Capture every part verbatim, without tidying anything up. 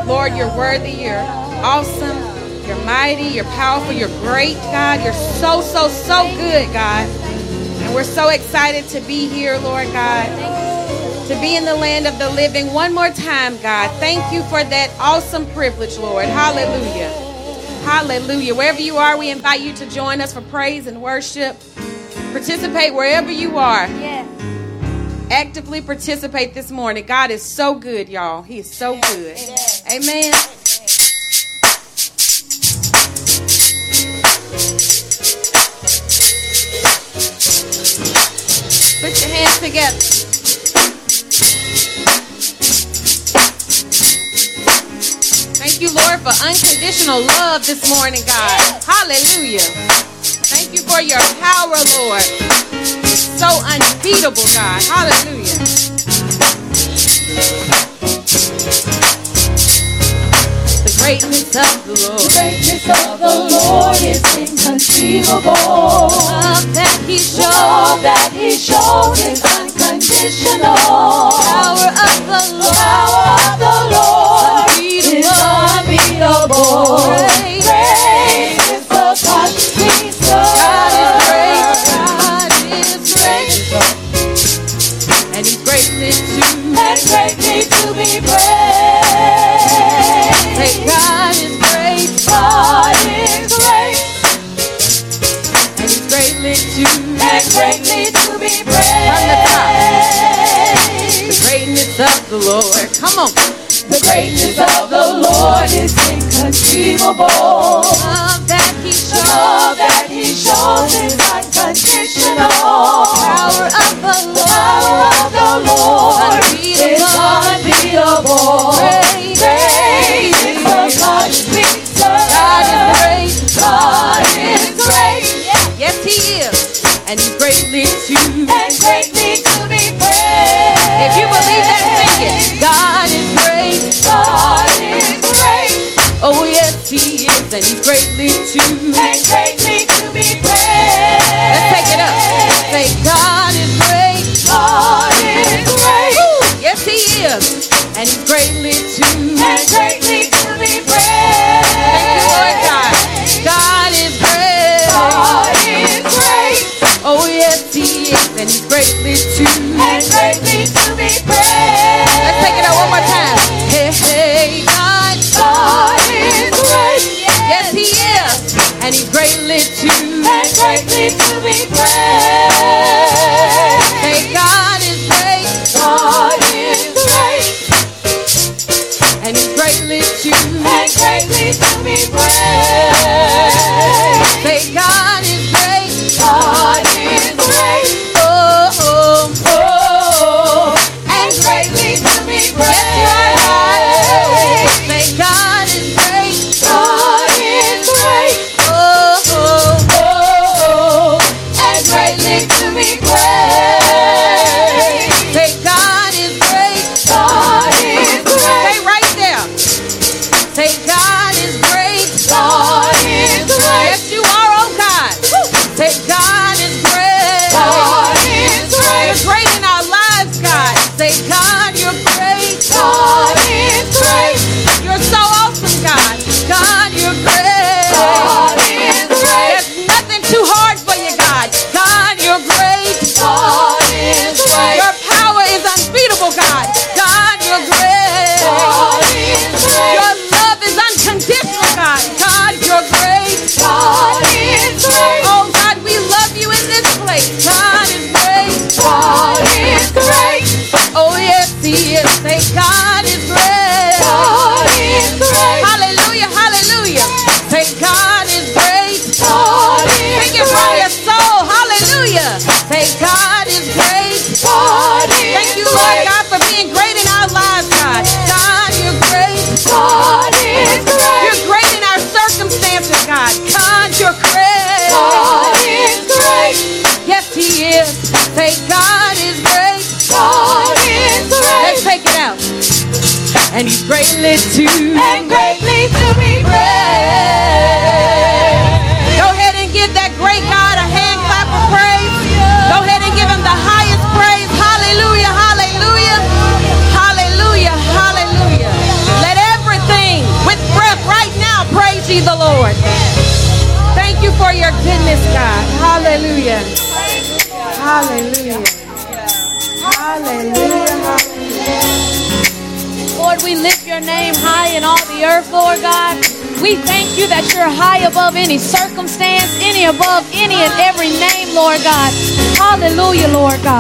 Lord, you're worthy, you're awesome, you're mighty, you're powerful, you're great, God. You're so, so, so good, God. And we're so excited to be here, Lord God, to be in the land of the living one more time, God. Thank you for that awesome privilege, Lord. Hallelujah. Hallelujah. Wherever you are, we invite you to join us for praise and worship. Participate wherever you are. Yes. Actively participate this morning. God is so good, y'all. He is so good. Amen. Put your hands together. Thank you, Lord, for unconditional love this morning, God. Hallelujah. Thank you for your power, Lord. So unbeatable, God. Hallelujah. The greatness of the Lord. The greatness of the Lord is inconceivable. Love that He showed. Love that He showed is unconditional. Power of the Lord. Power of the Lord is unbeatable. Great. Great is the God we serve. God is great. God is great. And He's greatly to And greatly to be praised. Say God is great. God is great. And He's greatly to And greatly to be praised. From the top. The greatness of the Lord. Come on. The greatness of the Lord is inconceivable. Love that He showed. Love that He shows is unconditional. Power of the Lord. Power of the Lord is unbeatable. Great. Great is the God we serve. God is great. God is great. Yes, He is. And He's greatly to And greatly to be praised. If you believe that, sing it. God is great. God is great. Oh, yes, He is. And He's greatly to And greatly to be praised. Let's take it up. Say, God is great. God is great. Woo. Yes, He is. And He's greatly to And greatly to be praised. Thank you, Lord God. God is great. God is great. Oh, yes, He is. And He's greatly to And greatly to be praised. Let's take it up one more time. Hey, hey, God. God is great. Yes, He is. And He's greatly to And greatly to be praised. Say, God is great. God is great. And He's greatly to And greatly to be praised. Say, God is great. God is great. Oh, oh, Oh, and greatly to be praised. Say, God is great. God is great. Oh, oh, Oh, and greatly to be praised. Say, God is great. God is Stay great. right there. Say, God is great. God is great. Yes, you are, oh God. Say, God is great. God is You're great. great in our lives, God. Say, God, you're great. God is great. You're so awesome, God. God, you're great. God is great. There's nothing too hard for you, God. God, you're great. God is great. Your power is unbeatable, God. God, you're great. God is great. Your love is unconditional, God. God, you're great. God is great. Oh, God, we love you in this place. God is great. God is great. Oh, yes, He is. Say, God is great. God is great. Hallelujah, hallelujah. Say, God is great. God is Sing it from your great. soul. Hallelujah. Say, God is great. God is Thank you, Lord God, for being great in our lives, God. God, you're great. God is great. You're great in our circumstances, God. God, you're great. God is great. Yes, He is. Say, God is great. God is Let's great. take it out. And He's greatly to And greatly to be praised. Go ahead and give that great God a hand clap of praise. Go ahead and give Him the highest praise. Hallelujah, hallelujah, hallelujah, hallelujah. Let everything ye the Lord. Thank you for your goodness, God. Hallelujah. Hallelujah. Hallelujah. Hallelujah. Lord, we lift your name high in all the earth, Lord God. We thank you that you're high above any circumstance, any above any and every name, Lord God. Hallelujah, Lord God.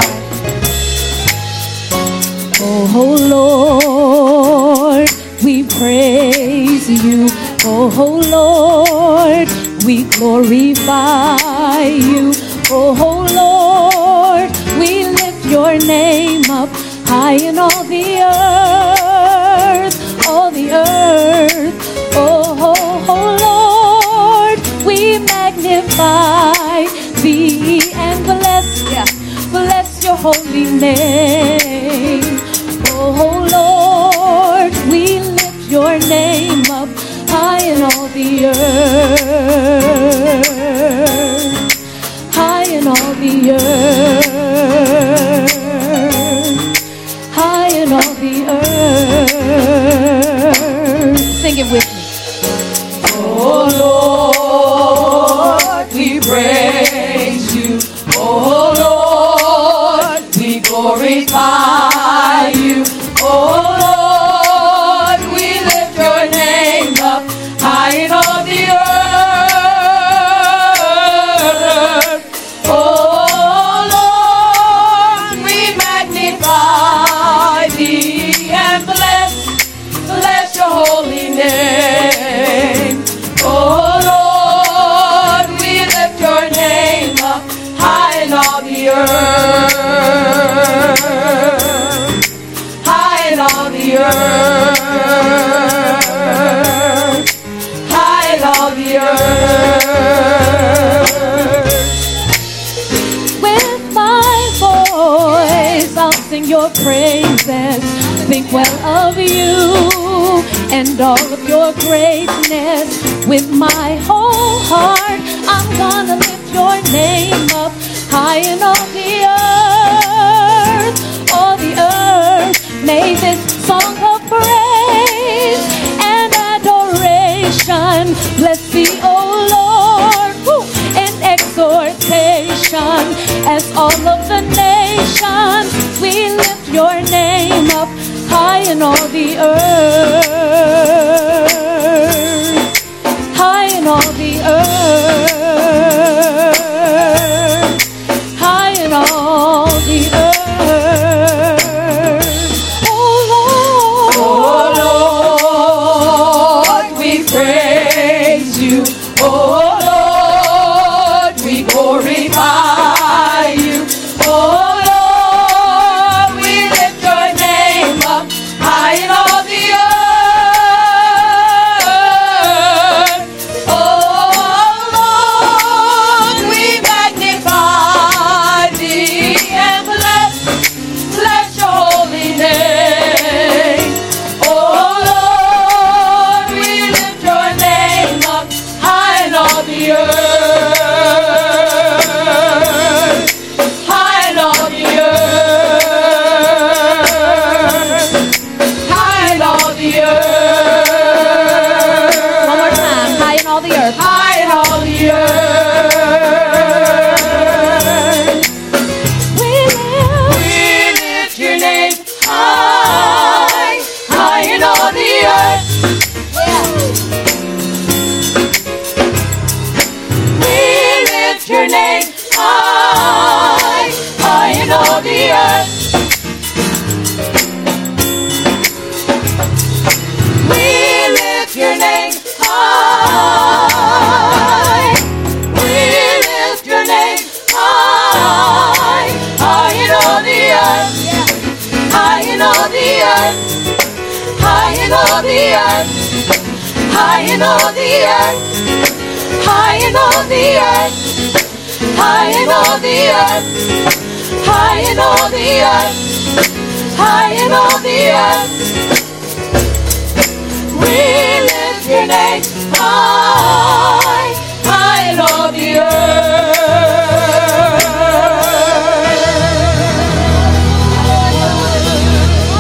Oh, Lord, we praise you. Oh, Lord, we glorify you. Oh, Lord, we lift your name up high in all the earth, all the earth. Oh, oh, oh, Lord, we magnify thee and bless, yeah, bless your holy name. Oh, Lord, we lift your name up high in all the earth, high in all the earth, high in all the earth. Sing it with me. Oh Lord, we praise you. Oh Lord, we glorify you. Oh Lord, we lift your name up high in all the earth. Oh Lord, we magnify thee and bless, bless your holy name. Oh Lord, we lift your name up high in all the earth, high in all the earth, high in all the earth. With my voice, I'll sing your praises. Think well of you and all of your greatness. With my whole heart, I'm gonna lift your name up high in all the earth, all the earth. May this song of praise and adoration bless thee, O Lord, woo, and exhortation as all of the nations we lift your name up high in all the earth, high in all the earth, high in all the earth. Oh Lord, Oh Lord, we praise you. Oh Lord, we glorify you. Oh Lord, we lift your name up high in all the earth. Oh Lord, we magnify thee and bless, bless your holy name. Oh Lord, we lift your name up high in all the earth, high in all the earth, high in all the earth. one more time, high in all the earth. High in all the earth. We lift, We lift your name high, high in all the earth. We lift your name high, high in all the earth. We lift your name high. We lift your name high, high in all the earth, high in all the earth, high in all the earth, high in all the earth, high in all the earth, high in all the earth, high in all the earth, high in all the earth. We lift your name high, high in all the earth.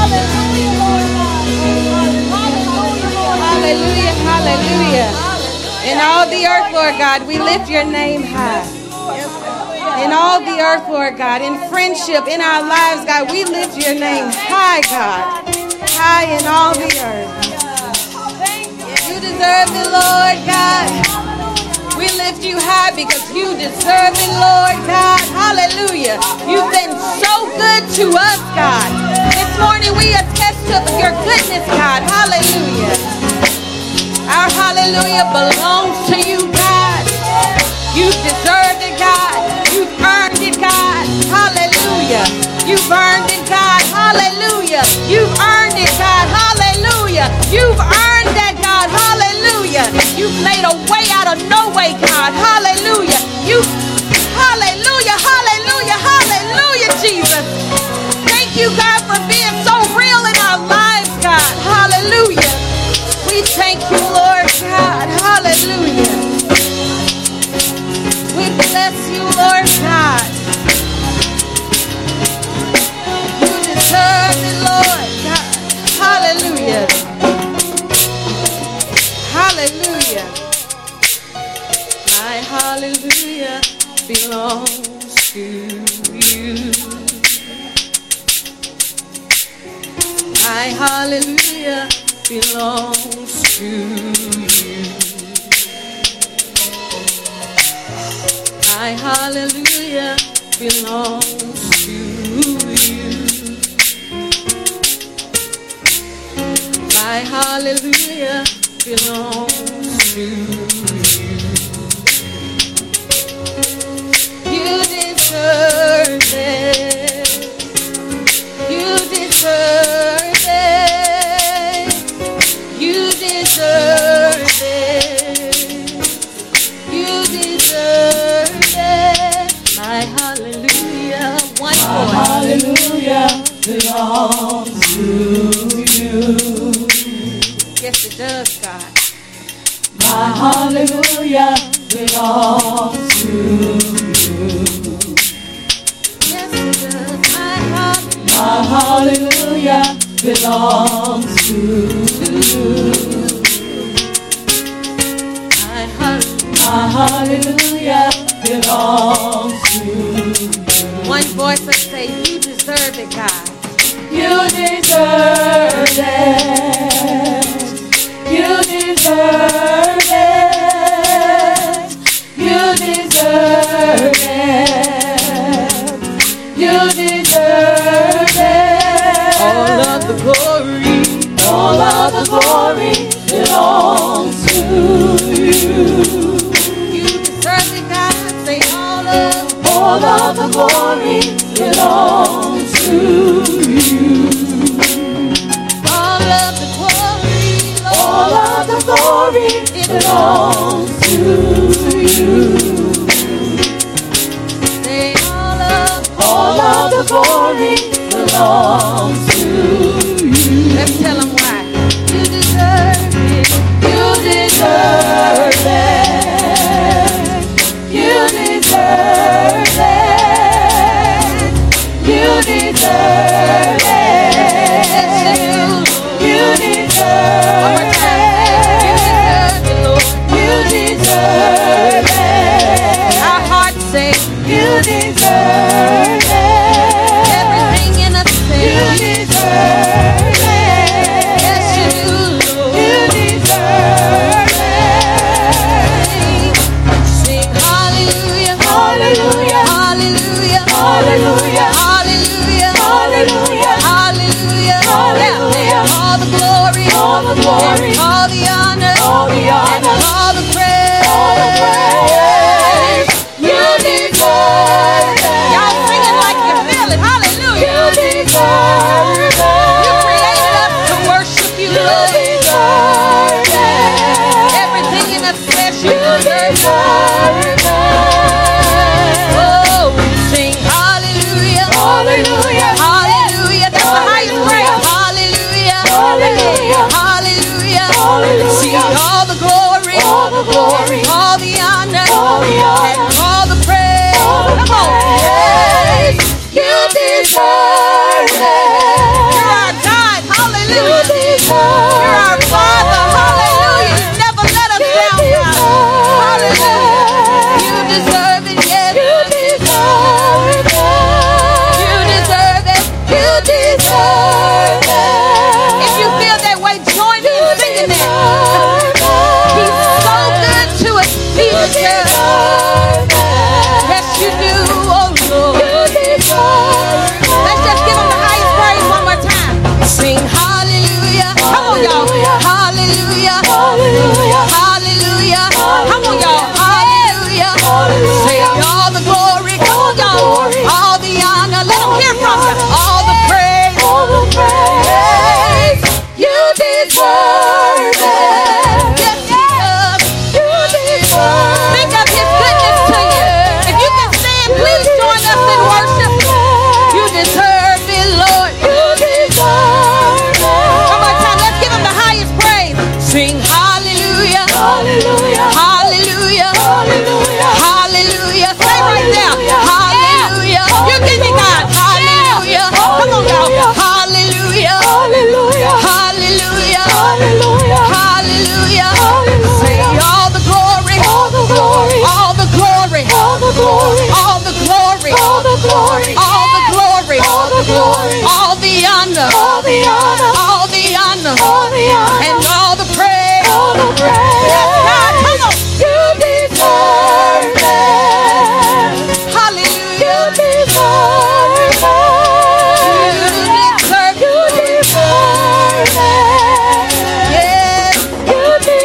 Hallelujah, hallelujah. In all the earth, Lord God, we lift your name high. In all the earth, Lord God, in friendship, in our lives, God, we lift your name high, God. High in all the earth. You deserve it, Lord God. We lift you high because you deserve it, Lord God. Hallelujah. You've been so good to us, God. This morning we attest to your goodness, God. Hallelujah. Our hallelujah belongs to you, God. You deserved it, God. You've earned it, God. Hallelujah. You've earned it, God. Hallelujah. You've earned it, God. Hallelujah. You've earned that, God. Hallelujah. You've made a way out of no way, God. Hallelujah. You, hallelujah, hallelujah, hallelujah, Jesus. Thank you, God, for being so real in our lives, God. Hallelujah. We thank you, Lord God. Hallelujah. We bless you, Lord God. You deserve it, Lord God. Hallelujah. Hallelujah. My hallelujah belongs to you. My hallelujah belongs to you. My hallelujah belongs to you. My hallelujah belongs to you. You deserve it. You deserve it. You deserve it. You deserve it. My hallelujah. One more. Hallelujah belongs to you. Yes, it does, God. My hallelujah belongs to you. Yes, it does. My hallelujah. My hallelujah belongs to you. My hallelujah. My hallelujah belongs to you. One voice that say, you deserve it, God. You deserve it. You deserve it. You deserve it. You deserve it. All of the glory, all of the glory belongs to you. You deserve it, God. Say all of, all of the glory belongs to you. All of the glory, Lord. All of the glory it belongs to you. Say all of, all of the glory belongs to you. Let's tell them why. You deserve it. You deserve it. You deserve it. You deserve it. You deserve it. You deserve it. Our hearts say, you deserve it. Everything in us say, you deserve it. Yes, you do, Lord. You deserve it. Sing hallelujah, hallelujah, hallelujah, hallelujah, hallelujah, hallelujah, hallelujah, hallelujah. All the glory, all the glory, all the honor, all the honor, and all the praise. all the praise. You deserve it. Y'all singing like you feel it. Hallelujah. You deserve it. You created us to worship you, You Lord. deserve it. Everything in us says you You deserve it. deserve it. Oh, we sing hallelujah, Hallelujah, hallelujah. That's the highest praise. Hallelujah, hallelujah, hallelujah. hallelujah. See all the glory, all the glory, all the honor, all the honor, and all the praise. all the Come on. praise. You deserve it. You're our God. You Hallelujah. deserve You're our Father. it. Hallelujah. You never let us You down, God. deserve singing that. He's so good to us. He deserves. Yes, you do, oh Lord. Let's just give him the highest praise one more time. Sing hallelujah. Come on, y'all. Hallelujah. Hallelujah. Come on, y'all. Hallelujah. Say all the glory. Come on, y'all. All the honor. Let them hear from you. All the praise. All the praise. You deserve it. Yes, he does. You deserve Think of his goodness to you. If you can stand, please join us in worship. You deserve it, Lord. You deserve it. One more time. Let's give him the highest praise. Sing hallelujah. Hallelujah. Hallelujah. Hallelujah. Hallelujah. Say right there. Hallelujah. You give me God. Hallelujah. Come on, y'all. Hallelujah. Hallelujah. Hallelujah. Hallelujah. Hallelujah. Hallelujah. Say all the glory. All the glory. All the glory. All the glory. All the glory. All the glory. All the glory. All the glory. All the honor. All the honor. All the honor. All the honor. And all the praise. All the praise. Yes, God. Come on. You deserve it. Hallelujah. You deserve it. You deserve You it. deserve it. Yes. You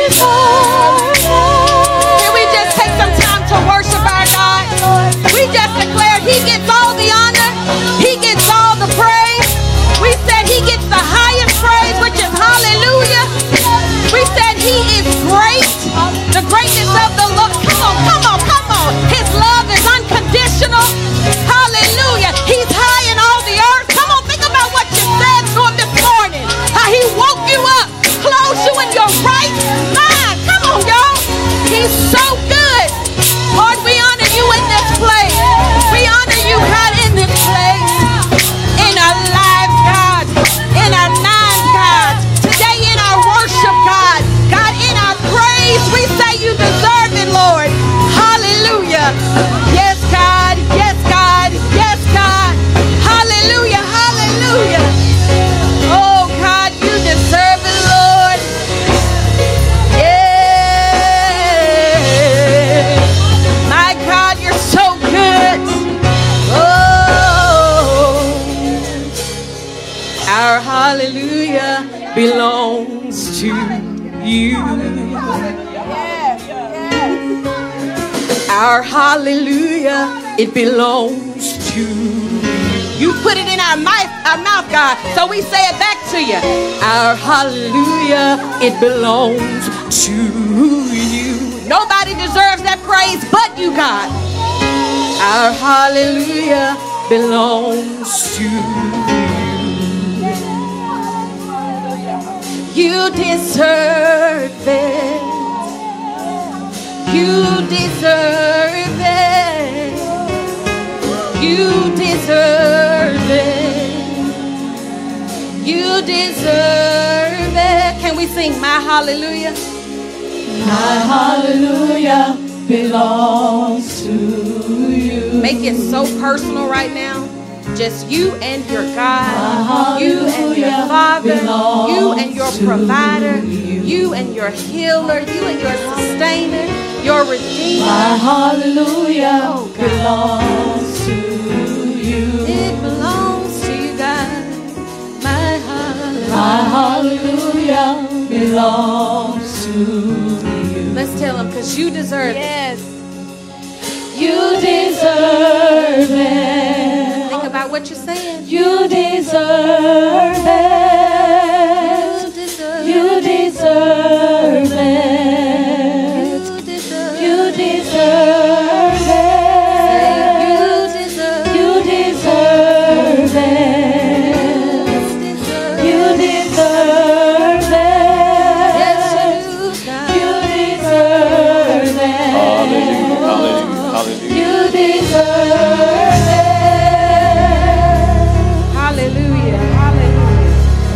deserve it. Can we just take some time to worship our God? We just declared he gets all the honor. He gets all the praise. We said he gets the highest praise, which is hallelujah. We said he is great. The greatness of the Lord. Come on, come on, come on. His love is unconditional. Hallelujah. He's high in all the earth. Come on, think about what you said to him this morning. How he woke you up, clothed you in your right mind. Come on, y'all. He's so good. Lord, we honor you in this place. We honor you, God, in this place. In our lives, God. In our minds, God. Today in our worship, God. God, in our praise, we say you deserve it, Lord. Hallelujah. Yes, God. Yes, God. Yes, God. Hallelujah. Hallelujah. Oh, God, you deserve it, Lord. Yeah. My God, you're so good. Oh, our hallelujah belongs to you. Our hallelujah, it belongs to you. You put it in our mouth, our mouth, God, so we say it back to you. Our hallelujah, it belongs to you. Nobody deserves that praise but you, God. Our hallelujah belongs to you. You deserve it. You deserve it. You deserve it. You deserve it. Can we sing my hallelujah? My hallelujah belongs to you. Make it so personal right now. Just you and your God, you and your Father, you and your provider, you and your healer, you and your sustainer, your redeemer. My hallelujah belongs to you. It belongs to you, God. My hallelujah. My hallelujah belongs to you. Let's tell him, because you deserve Yes. it. You deserve it. Think about what you're saying. You deserve it. You deserve You it. deserve it. You deserve You it. deserve it. You deserve You deserve it. You deserve it. Yes, you do, God. You deserve it. Hallelujah, hallelujah, hallelujah. You deserve it. Hallelujah. Hallelujah.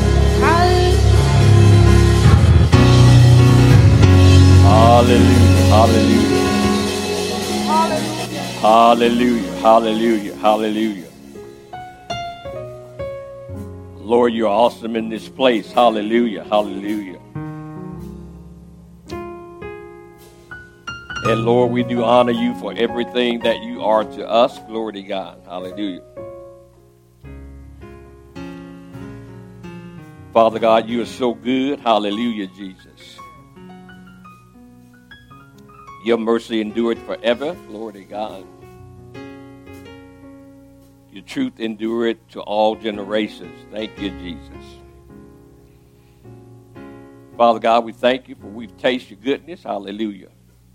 Hallelujah. Hallelujah, hallelujah. Hallelujah, hallelujah, hallelujah. Lord, you're awesome in this place. Hallelujah, hallelujah. And Lord, we do honor you for everything that you are to us. Glory to God. Hallelujah. Father God, you are so good. Hallelujah, Jesus. Your mercy endureth forever. Glory to God. Your truth endureth to all generations. Thank you, Jesus. Father God, we thank you for we've tasted your goodness. Hallelujah.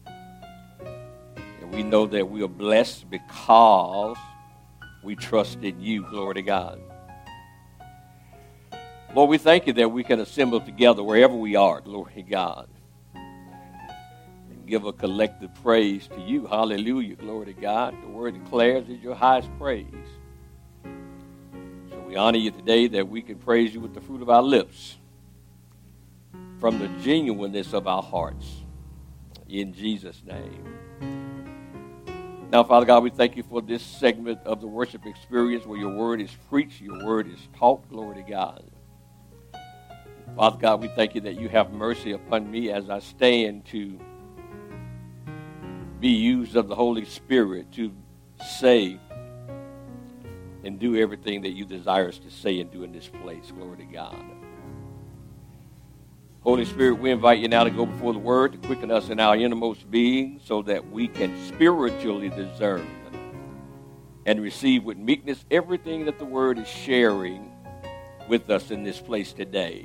And we know that we are blessed because we trust in you. Glory to God. Lord, we thank you that we can assemble together wherever we are. Glory to God. And give a collective praise to you. Hallelujah. Glory to God. The word declares is your highest praise. So we honor you today that we can praise you with the fruit of our lips, from the genuineness of our hearts. In Jesus' name. Now, Father God, we thank you for this segment of the worship experience where your word is preached, your word is taught. Glory to God. Father God, we thank you that you have mercy upon me as I stand to be used of the Holy Spirit to say and do everything that you desire us to say and do in this place. Glory to God. Holy Spirit, we invite you now to go before the word, to quicken us in our innermost being so that we can spiritually discern and receive with meekness everything that the word is sharing with us in this place today.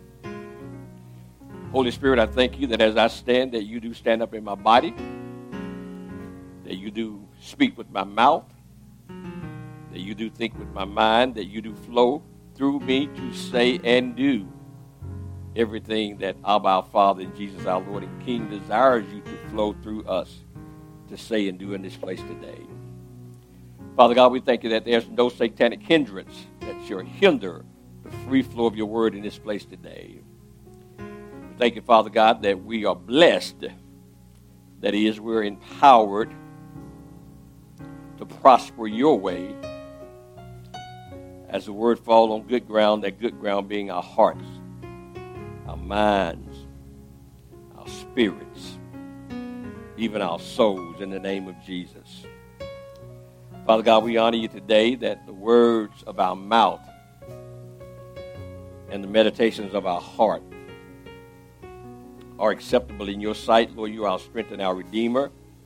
Holy Spirit, I thank you that as I stand, that you do stand up in my body, that you do speak with my mouth, that you do think with my mind, that you do flow through me to say and do everything that Abba, our Father, and Jesus, our Lord and King, desires you to flow through us to say and do in this place today. Father God, we thank you that there's no satanic hindrance that shall hinder the free flow of your word in this place today. Thank you, Father God, that we are blessed. That is, we're empowered to prosper your way as the word fall on good ground, that good ground being our hearts, our minds, our spirits, even our souls, in the name of Jesus. Father God, we honor you today that the words of our mouth and the meditations of our heart are acceptable in your sight. Lord, you are our strength and our Redeemer.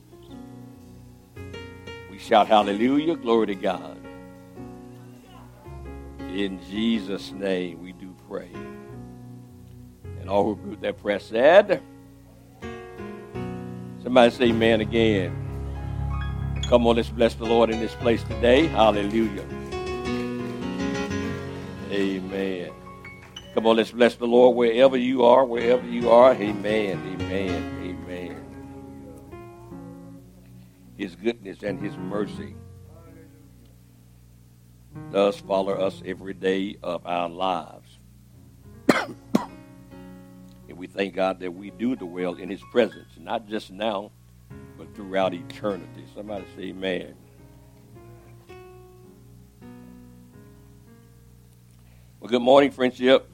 We shout hallelujah, glory to God. In Jesus' name we do pray. And all who agree with that prayer said, somebody say amen again. Come on, let's bless the Lord in this place today. Hallelujah. Amen. Come on, let's bless the Lord wherever you are, wherever you are. Amen, amen, amen. His goodness and his mercy does follow us every day of our lives. And we thank God that we do dwell in his presence, not just now, but throughout eternity. Somebody say amen. Well, good morning, friendship.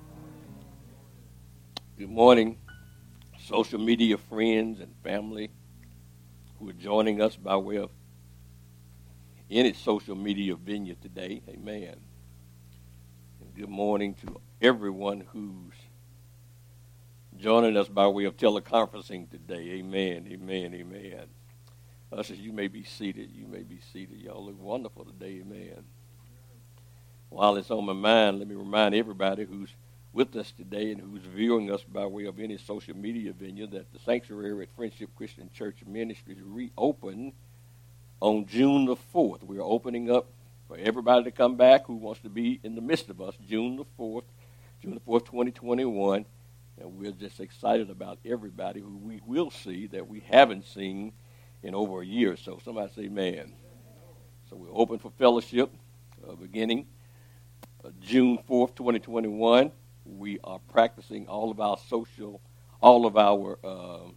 Good morning, social media friends and family who are joining us by way of any social media venue today. Amen. And good morning to everyone who's joining us by way of teleconferencing today. Amen, amen, amen. Ushers, you may be seated. You may be seated. Y'all look wonderful today. Amen. While it's on my mind, let me remind everybody who's with us today and who's viewing us by way of any social media venue that the sanctuary at Friendship Christian Church Ministries reopened on June the fourth. We're opening up for everybody to come back who wants to be in the midst of us, June the fourth, June the fourth, twenty twenty-one. And we're just excited about everybody who we will see that we haven't seen in over a year or so. Somebody say amen. So we're open for fellowship uh, beginning uh, June fourth, twenty twenty-one. We are practicing all of our social, all of our uh,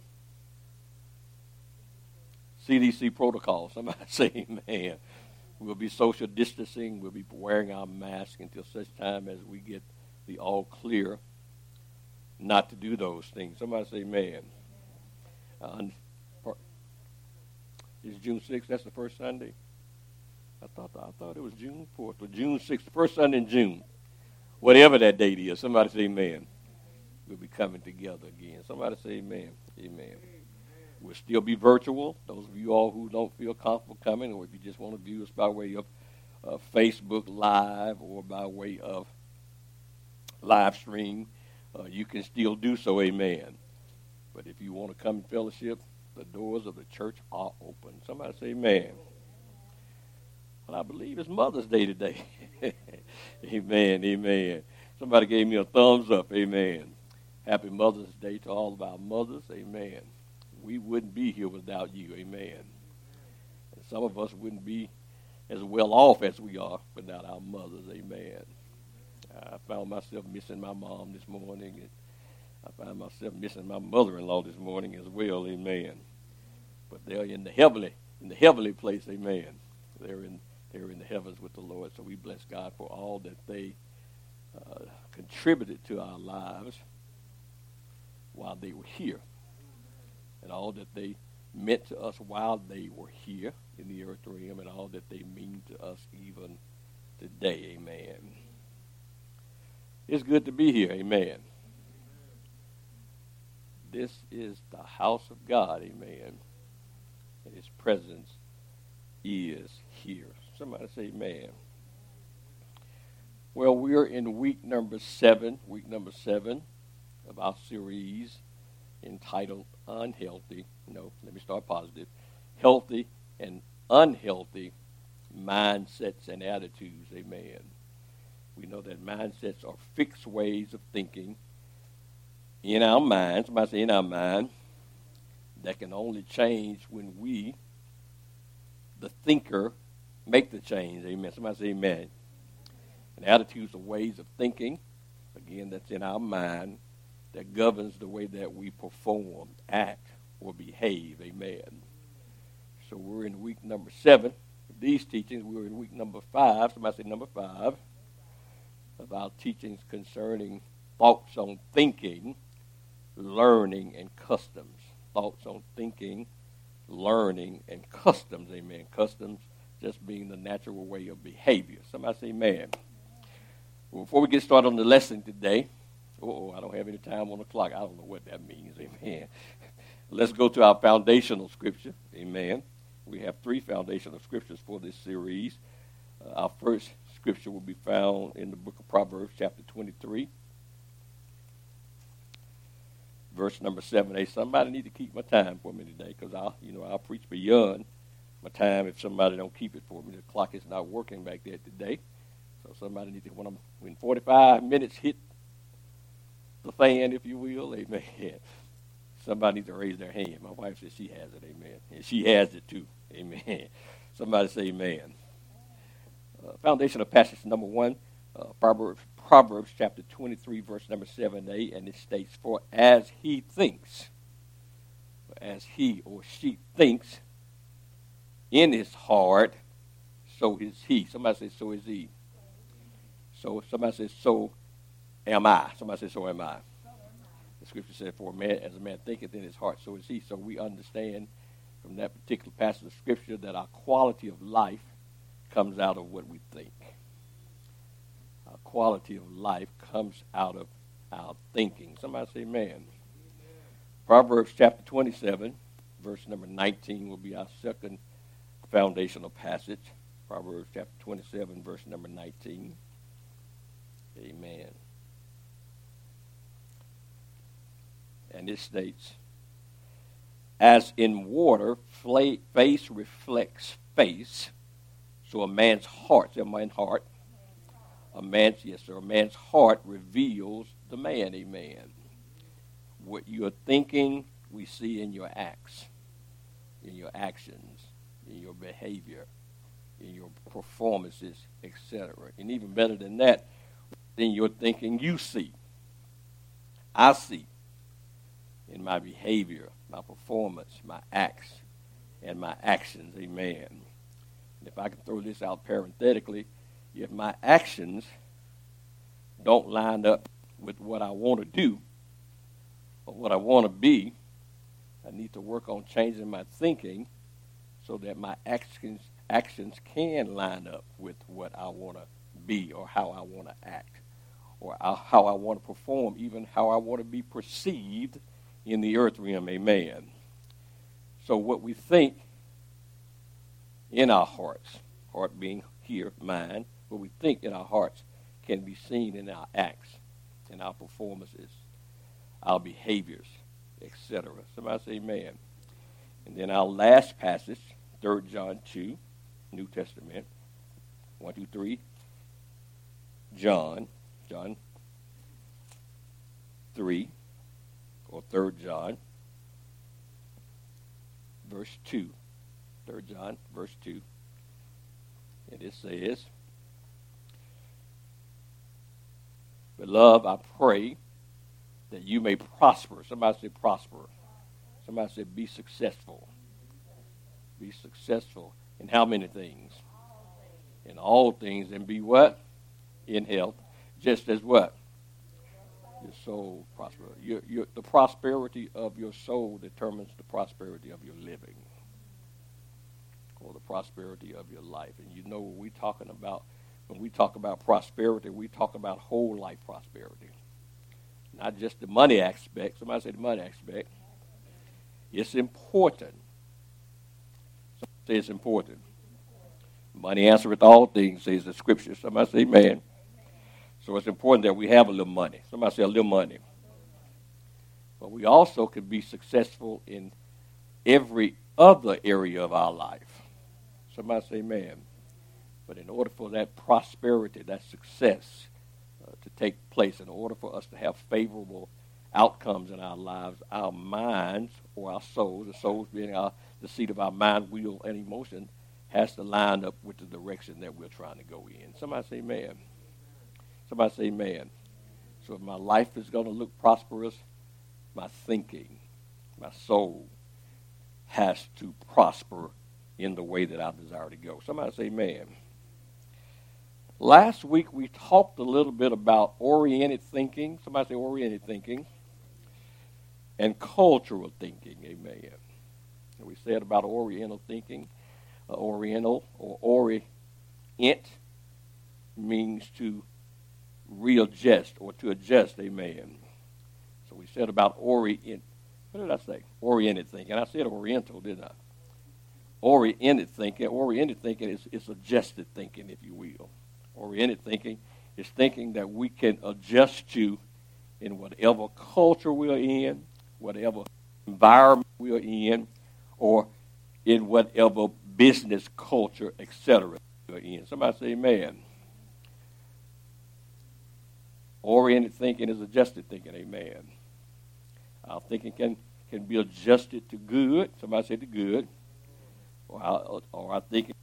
C D C protocols. Somebody say amen. We'll be social distancing. We'll be wearing our mask until such time as we get the all clear not to do those things. Somebody say amen. Uh, It's June sixth. That's the first Sunday. I thought I thought it was June fourth or June sixth, the first Sunday in June. Whatever that date is. Somebody say amen. We'll be coming together again. Somebody say amen. Amen. We'll still be virtual. Those of you all who don't feel comfortable coming, or if you just want to view us by way of uh, Facebook Live or by way of live stream, uh, you can still do so, amen. But if you want to come in fellowship, the doors of the church are open. Somebody say amen. Well, I believe it's Mother's Day today. Amen, amen. Somebody gave me a thumbs up, amen. Happy Mother's Day to all of our mothers, amen. We wouldn't be here without you, amen. And some of us wouldn't be as well off as we are without our mothers, amen. I found myself missing my mom this morning, and I found myself missing my mother-in-law this morning as well, amen. But they're in the heavenly, in the heavenly place, amen. They're in, they're in the heavens with the Lord, so we bless God for all that they uh, contributed to our lives while they were here, and all that they meant to us while they were here in the earth realm, and all that they mean to us even today, amen. It's good to be here, amen. This is the house of God, amen, and his presence is here. Somebody say amen. Well, we're in week number seven, week number seven of our series entitled Unhealthy, no, let me start positive, Healthy and Unhealthy Mindsets and Attitudes, amen. We know that mindsets are fixed ways of thinking in our minds, somebody say in our mind, that can only change when we, the thinker, make the change, amen. Somebody say amen. And attitudes are ways of thinking, again, that's in our mind, that governs the way that we perform, act, or behave, amen. So we're in week number seven of these teachings. We're in week number five, somebody say number five, of our teachings concerning thoughts on thinking, learning, and customs. Thoughts on thinking, learning, and customs, amen. Customs just being the natural way of behavior. Somebody say amen. Well, before we get started on the lesson today, oh, I don't have any time on the clock. I don't know what that means, amen. Let's go to our foundational scripture, amen. We have three foundational scriptures for this series. Uh, our first scripture will be found in the book of Proverbs, chapter twenty-three, verse number seven. Hey, somebody need to keep my time for me today, because I'll, you know, I'll preach beyond my time if somebody don't keep it for me. The clock is not working back there today, so somebody needs to, when I'm when forty-five minutes hit the fan, if you will, amen. Somebody needs to raise their hand. My wife says she has it, amen. And she has it too, amen. Somebody say amen. Uh, foundational passage number one, uh, Proverbs, Proverbs chapter twenty-three, verse number seven a, and it states, for as he thinks, as he or she thinks in his heart, so is he. Somebody says, so is he. So somebody says, so am I. Somebody says, so am I. The scripture said, for a man, as a man thinketh in his heart, so is he. So we understand from that particular passage of scripture that our quality of life comes out of what we think. Our quality of life comes out of our thinking. Somebody say amen. Amen. Proverbs chapter twenty-seven, verse number nineteen will be our second foundational passage. Proverbs chapter twenty-seven, verse number nineteen. Amen. And it states, as in water, face reflects face, so a man's heart, a man's heart, a man's, yes, sir, a man's heart reveals the man, amen. What you're thinking, we see in your acts, in your actions, in your behavior, in your performances, et cetera. And even better than that, in your thinking, you see. I see in my behavior, my performance, my acts, and my actions, amen. And if I can throw this out parenthetically, if my actions don't line up with what I want to do or what I want to be, I need to work on changing my thinking so that my actions actions can line up with what I want to be or how I want to act or how I want to perform, even how I want to be perceived in the earth realm. Amen. So what we think in our hearts, heart being here, mind, what we think in our hearts can be seen in our acts, in our performances, our behaviors, et cetera. Somebody say amen. And then our last passage, Third John two, New Testament, one, two, three, John, John three, or Third John, verse two. Third John, verse two. And it says, Beloved, I pray that you may prosper. Somebody say prosper. Somebody say be successful. Be successful in how many things? In all things. And be what? In health. Just as what? Your soul prosper. Your, your, the prosperity of your soul determines the prosperity of your living, or the prosperity of your life. And you know what we're talking about. When we talk about prosperity, we talk about whole life prosperity. Not just the money aspect. Somebody say the money aspect. It's important. Somebody say it's important. Money answereth all things, says the scripture. Somebody say amen. So it's important that we have a little money. Somebody say a little money. But we also can be successful in every other area of our life. Somebody say amen. But in order for that prosperity, that success uh, to take place, in order for us to have favorable outcomes in our lives, our minds or our souls, the souls being our, the seat of our mind, will, and emotion, has to line up with the direction that we're trying to go in. Somebody say amen. Somebody say amen. So if my life is going to look prosperous, my thinking, my soul has to prosper in the way that I desire to go. Somebody say amen. Last week we talked a little bit about oriented thinking. Somebody say oriented thinking. And cultural thinking. Amen. And we said about oriental thinking. Uh, oriental or orient means to readjust or to adjust. Amen. So we said about orient. What did I say? Oriented thinking. I said oriental, didn't I? Oriented thinking. Oriented thinking is, is adjusted thinking, if you will. Oriented thinking is thinking that we can adjust to in whatever culture we're in, whatever environment we're in, or in whatever business culture, et cetera, we're in. Somebody say amen. Oriented thinking is adjusted thinking. Amen. Our thinking can, can be adjusted to good. Somebody say to good. Or our, or our thinking.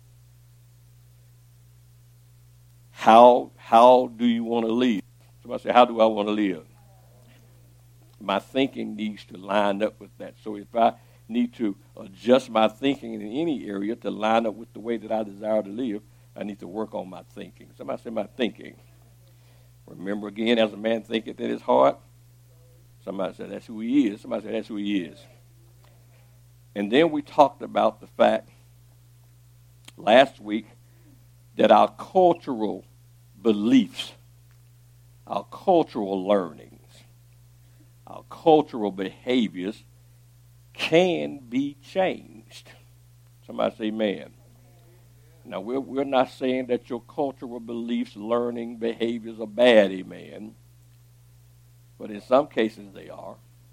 How, how do you want to live? Somebody say, how do I want to live? My thinking needs to line up with that. So if I need to adjust my thinking in any area to line up with the way that I desire to live, I need to work on my thinking. Somebody say my thinking. Remember again, as a man thinketh in his heart. Somebody said that's who he is. Somebody said that's who he is. And then we talked about the fact last week that our cultural beliefs, our cultural learnings, our cultural behaviors can be changed. Somebody say amen. Now, we're, we're not saying that your cultural beliefs, learning, behaviors are bad, amen. But in some cases they are.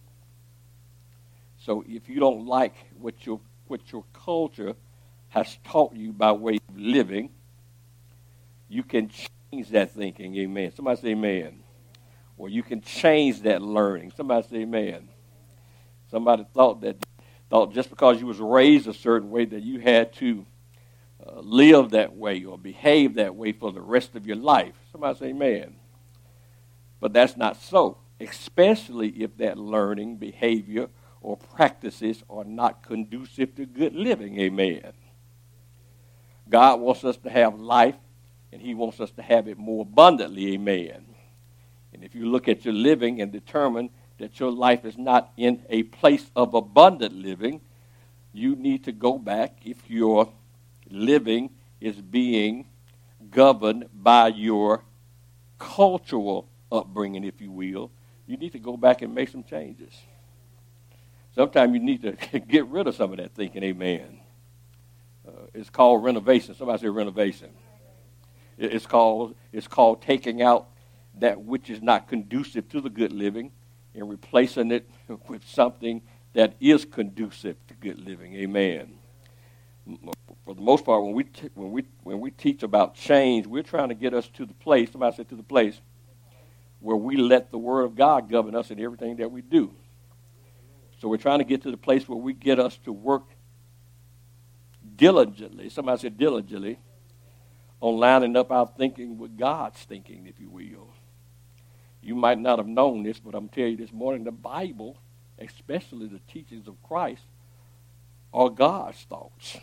So if you don't like what your, what your culture has taught you by way of living, you can change that thinking, amen. Somebody say amen. Or you can change that learning. Somebody say amen. Somebody thought that thought just because you was raised a certain way that you had to uh, live that way or behave that way for the rest of your life. Somebody say amen. But that's not so, especially if that learning, behavior, or practices are not conducive to good living, amen. God wants us to have life, and he wants us to have it more abundantly, amen. And if you look at your living and determine that your life is not in a place of abundant living, you need to go back if your living is being governed by your cultural upbringing, if you will. You need to go back and make some changes. Sometimes you need to get rid of some of that thinking, amen. Uh, it's called renovation. Somebody say renovation. It's called, it's called taking out that which is not conducive to the good living and replacing it with something that is conducive to good living, amen. For the most part, when we t- when we when we teach about change, we're trying to get us to the place. Somebody said to the place where we let the Word of God govern us in everything that we do. So we're trying to get to the place where we get us to work diligently. Somebody said diligently on lining up our thinking with God's thinking, if you will. You might not have known this, but I'm telling you this morning, the Bible, especially the teachings of Christ, are God's thoughts.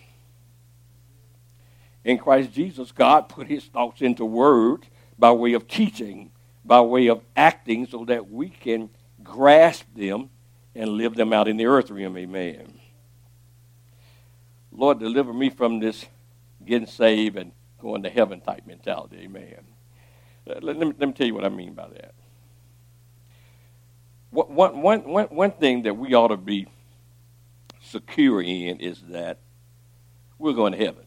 In Christ Jesus, God put his thoughts into words by way of teaching, by way of acting, so that we can grasp them and live them out in the earth realm, amen. Lord, deliver me from this getting saved and going to heaven type mentality, amen. Let, let, me, let me tell you what I mean by that. One, one, one, one thing that we ought to be secure in is that we're going to heaven.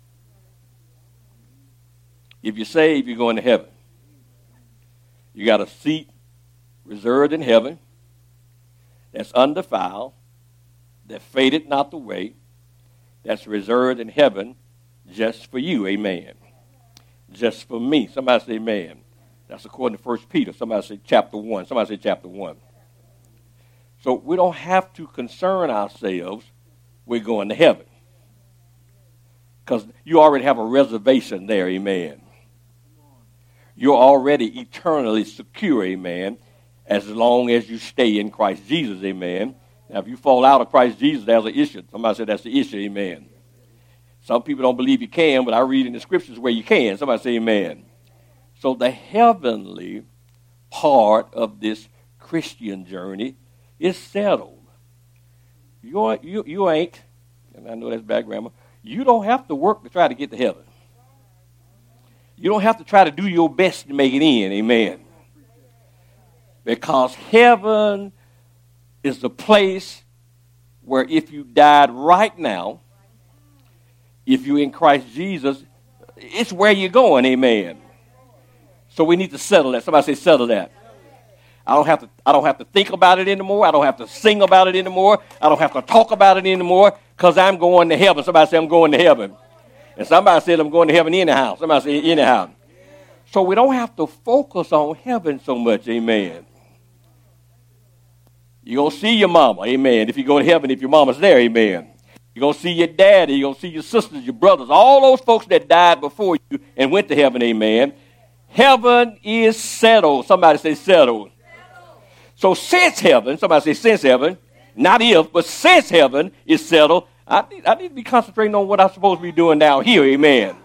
If you're saved, you're going to heaven. You got a seat reserved in heaven that's undefiled, that faded not away, that's reserved in heaven just for you, amen. Just for me. Somebody say amen. That's according to First Peter. Somebody say chapter one. Somebody say chapter one. So we don't have to concern ourselves with going to heaven, because you already have a reservation there, amen. You're already eternally secure, amen, as long as you stay in Christ Jesus, amen. Now, if you fall out of Christ Jesus, there's an issue. Somebody said that's the issue, amen. Some people don't believe you can, but I read in the scriptures where you can. Somebody say amen. So the heavenly part of this Christian journey is settled. You, you, you ain't, and I know that's bad grammar, you don't have to work to try to get to heaven. You don't have to try to do your best to make it in, amen. Because heaven is the place where if you died right now, if you're in Christ Jesus, it's where you're going, amen. So we need to settle that. Somebody say settle that. I don't have to I don't have to think about it anymore. I don't have to sing about it anymore. I don't have to talk about it anymore, because I'm going to heaven. Somebody say I'm going to heaven. And somebody said I'm going to heaven anyhow. Somebody say anyhow. So we don't have to focus on heaven so much, amen. You're going to see your mama, amen. If you go to heaven, if your mama's there, amen. You're going to see your daddy. You're going to see your sisters, your brothers, all those folks that died before you and went to heaven, amen. Heaven is settled. Somebody say settled. So since heaven, somebody say since heaven, not if, but since heaven is settled, I need, I need to be concentrating on what I'm supposed to be doing down here, amen.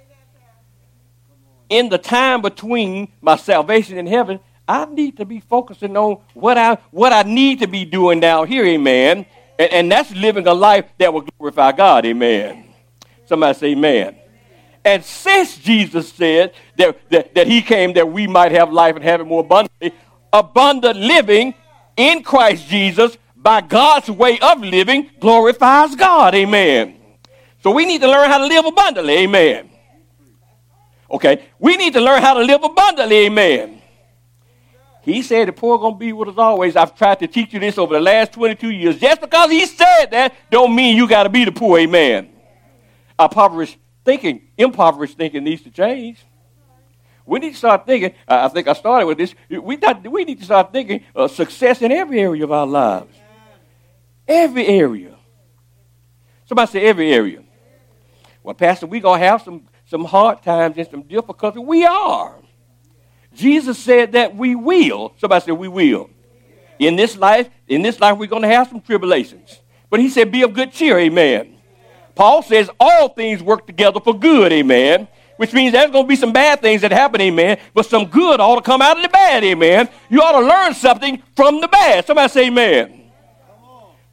In the time between my salvation in heaven, I need to be focusing on what I what I need to be doing down here, amen. And, and that's living a life that will glorify God, amen. Somebody say amen. And since Jesus said that, that, that he came that we might have life and have it more abundantly, abundant living in Christ Jesus by God's way of living glorifies God, amen. So we need to learn how to live abundantly, amen. Okay, we need to learn how to live abundantly, amen. He said the poor are going to be with us always. I've tried to teach you this over the last twenty-two years. Just because he said that don't mean you got to be the poor, amen. Impoverished thinking, impoverished thinking needs to change. We need to start thinking, I think I started with this, we, got, we need to start thinking of success in every area of our lives. Every area. Somebody say every area. Well, Pastor, we're going to have some, some hard times and some difficulties. We are. Jesus said that we will. Somebody say we will. In this life, in this life, we're going to have some tribulations. But he said, be of good cheer, amen. Paul says all things work together for good, amen. Which means there's going to be some bad things that happen, amen. But some good ought to come out of the bad, amen. You ought to learn something from the bad. Somebody say amen.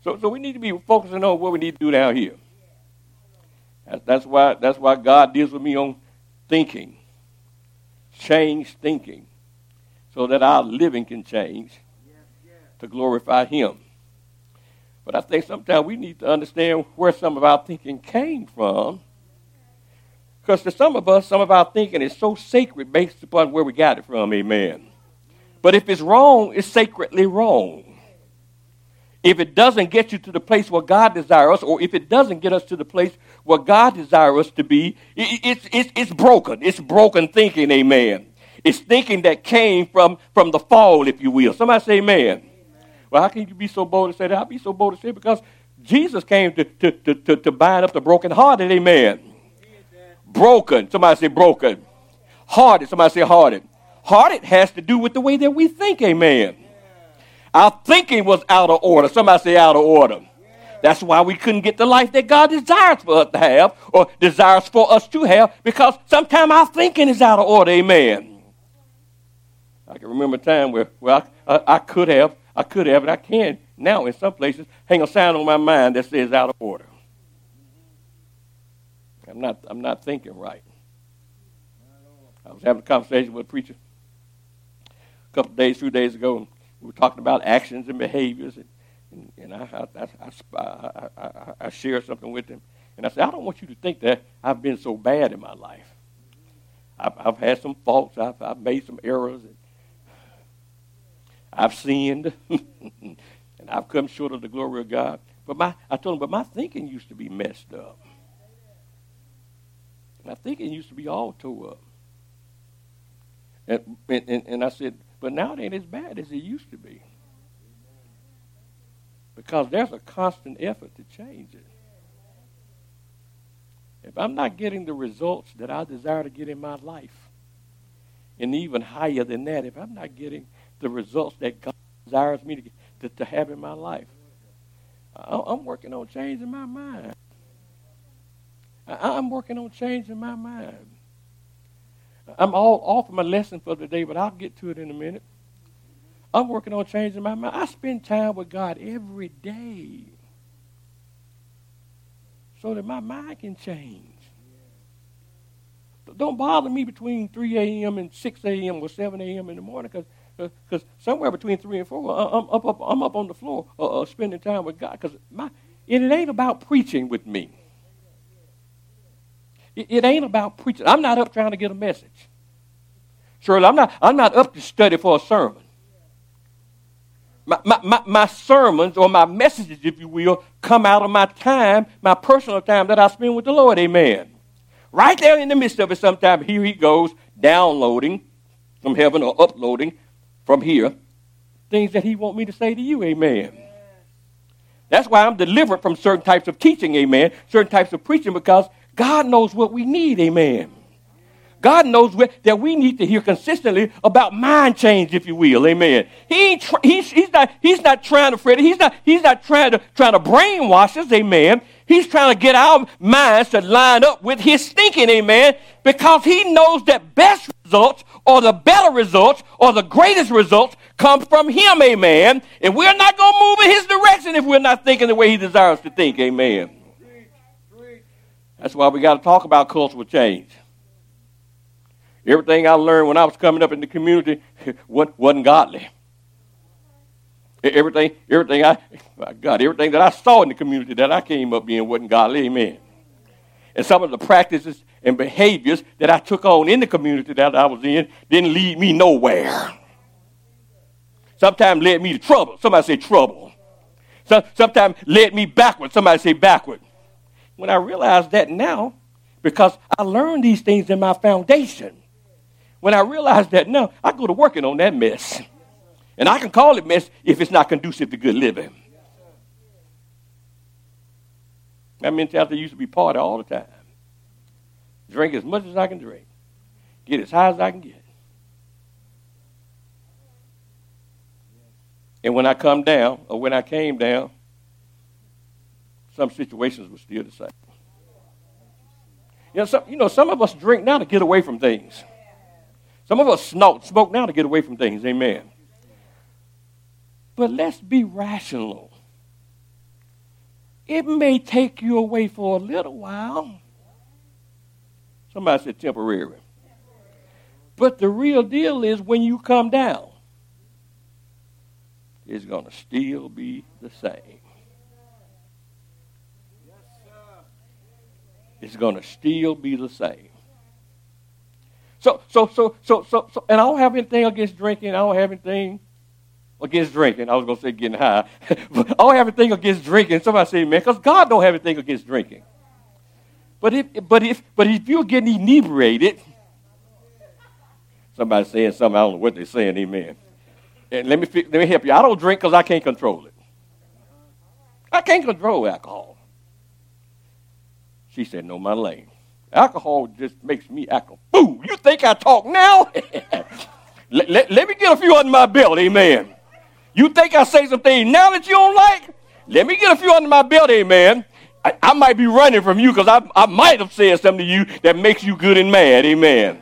So, so we need to be focusing on what we need to do down here. That's, that's why that's why God deals with me on thinking, change thinking, so that our living can change to glorify Him. But I think sometimes we need to understand where some of our thinking came from. Because to some of us, some of our thinking is so sacred based upon where we got it from, amen. But if it's wrong, it's sacredly wrong. If it doesn't get you to the place where God desires us, or if it doesn't get us to the place where God desires us to be, it, it's, it's, it's broken. It's broken thinking, amen. It's thinking that came from, from the fall, if you will. Somebody say amen. Well, how can you be so bold to say that? I'll be so bold to say it because Jesus came to, to, to, to, to bind up the brokenhearted, amen. Broken. Somebody say broken. Hearted. Somebody say hearted. Hearted has to do with the way that we think, amen. Our thinking was out of order. Somebody say out of order. That's why we couldn't get the life that God desires for us to have or desires for us to have, because sometimes our thinking is out of order, amen. I can remember a time where, well, I, I, I could have, I could have, and I can now in some places hang a sign on my mind that says out of order. I'm not, I'm not thinking right. I was having a conversation with a preacher a couple of days, few days ago, and we were talking about actions and behaviors, and, and, and I, I, I, I, I, I shared something with him, and I said, I don't want you to think that I've been so bad in my life. I've, I've had some faults. I've, I've made some errors. And I've sinned, and I've come short of the glory of God. But my, I told him, but my thinking used to be messed up. My thinking used to be all tore up. And, and, and I said, but now it ain't as bad as it used to be. Because there's a constant effort to change it. If I'm not getting the results that I desire to get in my life, and even higher than that, if I'm not getting the results that God desires me to, get, to, to have in my life, I, I'm working on changing my mind. I, I'm working on changing my mind. I'm all off of my lesson for the day, but I'll get to it in a minute. I'm working on changing my mind. I spend time with God every day so that my mind can change. Don't bother me between three a.m. and six a.m. or seven a.m. in the morning, because because somewhere between three and four, I'm up, up, I'm up on the floor uh, uh, spending time with God, because my it, it ain't about preaching with me. It, it ain't about preaching. I'm not up trying to get a message. Shirley, I'm not, I'm not up to study for a sermon. My, my, my, my sermons or my messages, if you will, come out of my time, my personal time that I spend with the Lord, amen. Right there in the midst of it, sometime here he goes, downloading from heaven or uploading from here things that he wants me to say to you, amen. That's why I'm delivered from certain types of teaching, amen, certain types of preaching, because God knows what we need, amen. God knows what, that we need to hear consistently about mind change, if you will, amen. He ain't tr- he's, he's not he's not trying to fret. He's not he's not trying to trying to brainwash us, amen. He's trying to get our minds to line up with his thinking, amen, because he knows that best results or the better results or the greatest results come from him, amen. And we're not going to move in his direction if we're not thinking the way he desires to think, amen. That's why we got to talk about cultural change. Everything I learned when I was coming up in the community wasn't godly. Everything, everything I, God, everything that I saw in the community that I came up in wasn't godly, amen. And some of the practices and behaviors that I took on in the community that I was in didn't lead me nowhere. Sometimes led me to trouble. Somebody say trouble. Some, sometimes led me backward. Somebody say backward. When I realized that now, because I learned these things in my foundation, when I realized that now, I go to working on that mess. And I can call it mess if it's not conducive to good living. That mentality used to be part of all the time. Drink as much as I can drink. Get as high as I can get. And when I come down, or when I came down, some situations were still the same. You know, some, you know, some of us drink now to get away from things. Some of us smoke, smoke now to get away from things. Amen. But let's be rational it may take you away for a little while. Somebody said temporary. But the real deal is when you come down, it's going to still be the same. It's going to still be the same. So, so, so, so, so, so, and I don't have anything against drinking. I don't have anything against drinking. I was going to say getting high. But I don't have anything against drinking. Somebody say, man, because God don't have anything against drinking. But if, but if, but if you're getting inebriated, somebody saying something, I don't know what they're saying, amen. And let me, let me help you. I don't drink because I can't control it. I can't control alcohol. She said, no, my lane. Alcohol just makes me act a fool. You think I talk now? let, let, let me get a few under my belt, amen. You think I say some things now that you don't like? Let me get a few under my belt, amen. I, I might be running from you because I, I might have said something to you that makes you good and mad, amen.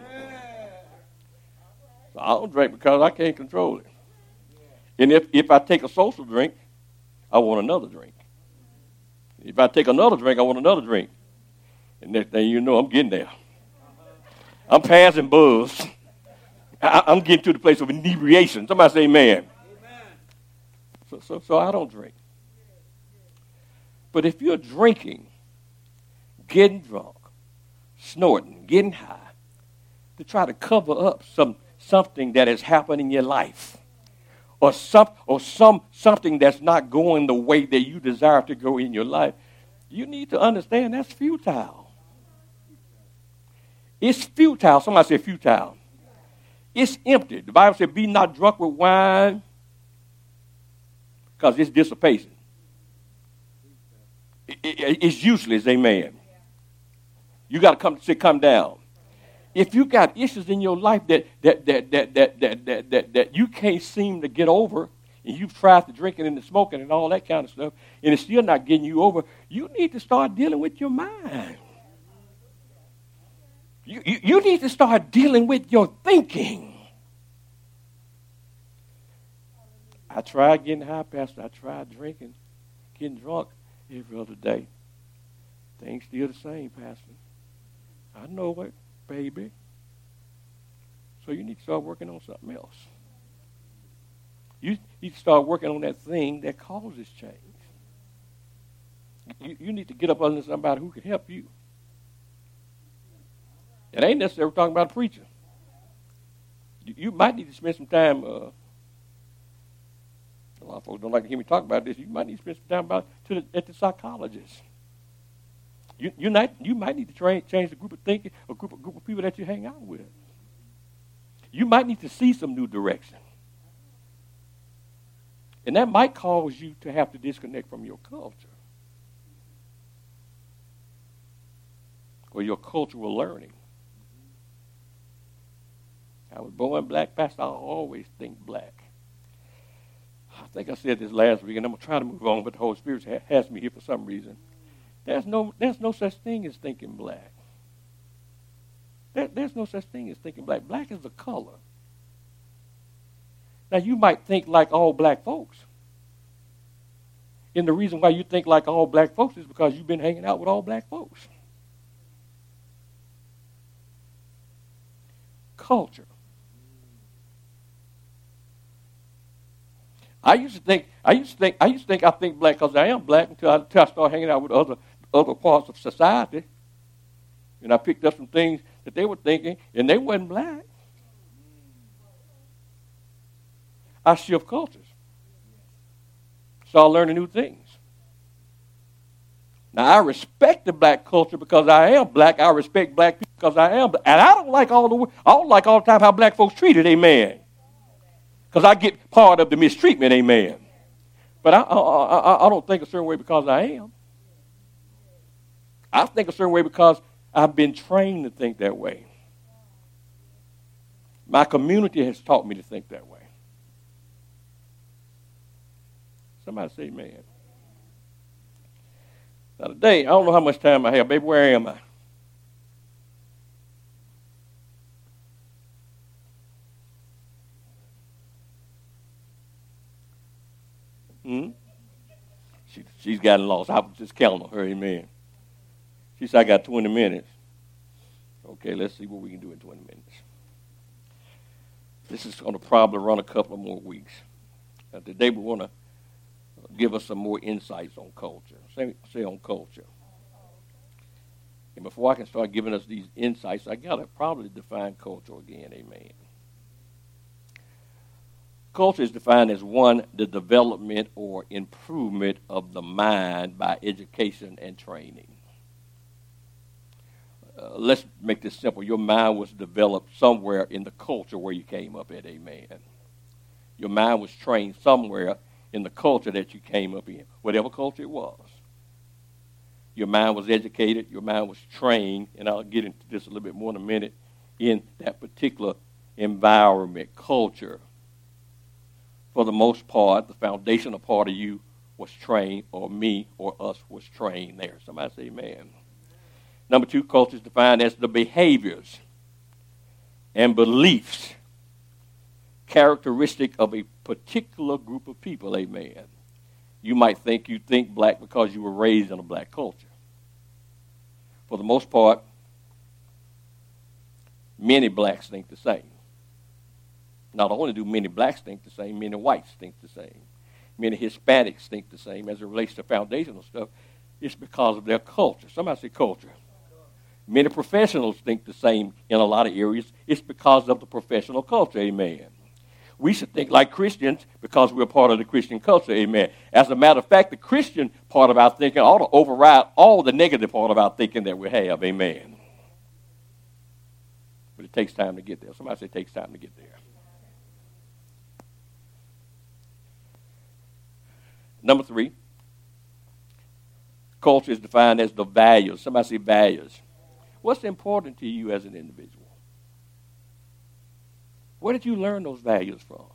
So I don't drink because I can't control it. And if, if I take a social drink, I want another drink. If I take another drink, I want another drink. And next thing you know, I'm getting there. I'm passing buzz. I, I'm getting to the place of inebriation. Somebody say amen. Amen. So, so, so I don't drink. But if you're drinking, getting drunk, snorting, getting high, to try to cover up some something that has happened in your life, or some or some something that's not going the way that you desire to go in your life, you need to understand that's futile. It's futile. Somebody say futile. It's empty. The Bible said, be not drunk with wine because it's dissipation. It, it, it's useless, amen. You got to come sit, come down. If you got issues in your life that that that that that that that that, that you can't seem to get over, and you've tried the drinking and the smoking and all that kind of stuff, and it's still not getting you over, you need to start dealing with your mind. You, you, you need to start dealing with your thinking. I tried getting high, Pastor. I tried drinking, getting drunk every other day. Things still the same, Pastor. I know it, baby. So you need to start working on something else. You need to start working on that thing that causes change. You, you need to get up under somebody who can help you. It ain't necessarily talking about a preacher. You, you might need to spend some time. Uh, a lot of folks don't like to hear me talk about this. You might need to spend some time about to the, at the psychologist. You you, not, you might need to train, change the group of thinking, a group of group of people that you hang out with. You might need to see some new direction, and that might cause you to have to disconnect from your culture or your cultural learning. I was born black, Pastor. I always think black. I think I said this last week, and I'm going to try to move on, but the Holy Spirit ha- has me here for some reason. There's no, there's no such thing as thinking black. There, there's no such thing as thinking black. Black is a color. Now, you might think like all black folks. And the reason why you think like all black folks is because you've been hanging out with all black folks. Culture. I used to think I used to think I used to think I think black because I am black until I, until I started hanging out with other other parts of society, and I picked up some things that they were thinking, and they wasn't black. I shift cultures, started learning new things. Now I respect the black culture because I am black. I respect black people because I am black, and I don't like all the I don't like all the time how black folks treated, amen. Because I get part of the mistreatment, amen. But I, I, I, I don't think a certain way because I am. I think a certain way because I've been trained to think that way. My community has taught me to think that way. Somebody say amen. Now today, I don't know how much time I have. Baby, where am I? Hmm? She, she's gotten lost. I was just counting on her, amen. She said, I got twenty minutes. Okay, let's see what we can do in twenty minutes. This is going to probably run a couple of more weeks. Uh, today we want to give us some more insights on culture. Say, say on culture. And before I can start giving us these insights, I got to probably define culture again, amen. Culture is defined as, one, the development or improvement of the mind by education and training. Uh, let's make this simple. Your mind was developed somewhere in the culture where you came up at, amen. Your mind was trained somewhere in the culture that you came up in, whatever culture it was. Your mind was educated, your mind was trained, and I'll get into this a little bit more in a minute, in that particular environment, culture. For the most part, the foundational part of you was trained, or me or us was trained there. Somebody say amen. Number two, culture is defined as the behaviors and beliefs characteristic of a particular group of people, amen. You might think you think black because you were raised in a black culture. For the most part, many blacks think the same. Not only do many blacks think the same, many whites think the same. Many Hispanics think the same as it relates to foundational stuff. It's because of their culture. Somebody say culture. Many professionals think the same in a lot of areas. It's because of the professional culture, amen. We should think like Christians because we're part of the Christian culture, amen. As a matter of fact, the Christian part of our thinking ought to override all the negative part of our thinking that we have, amen. But it takes time to get there. Somebody say it takes time to get there. Number three, culture is defined as the values. Somebody say values. What's important to you as an individual? Where did you learn those values from?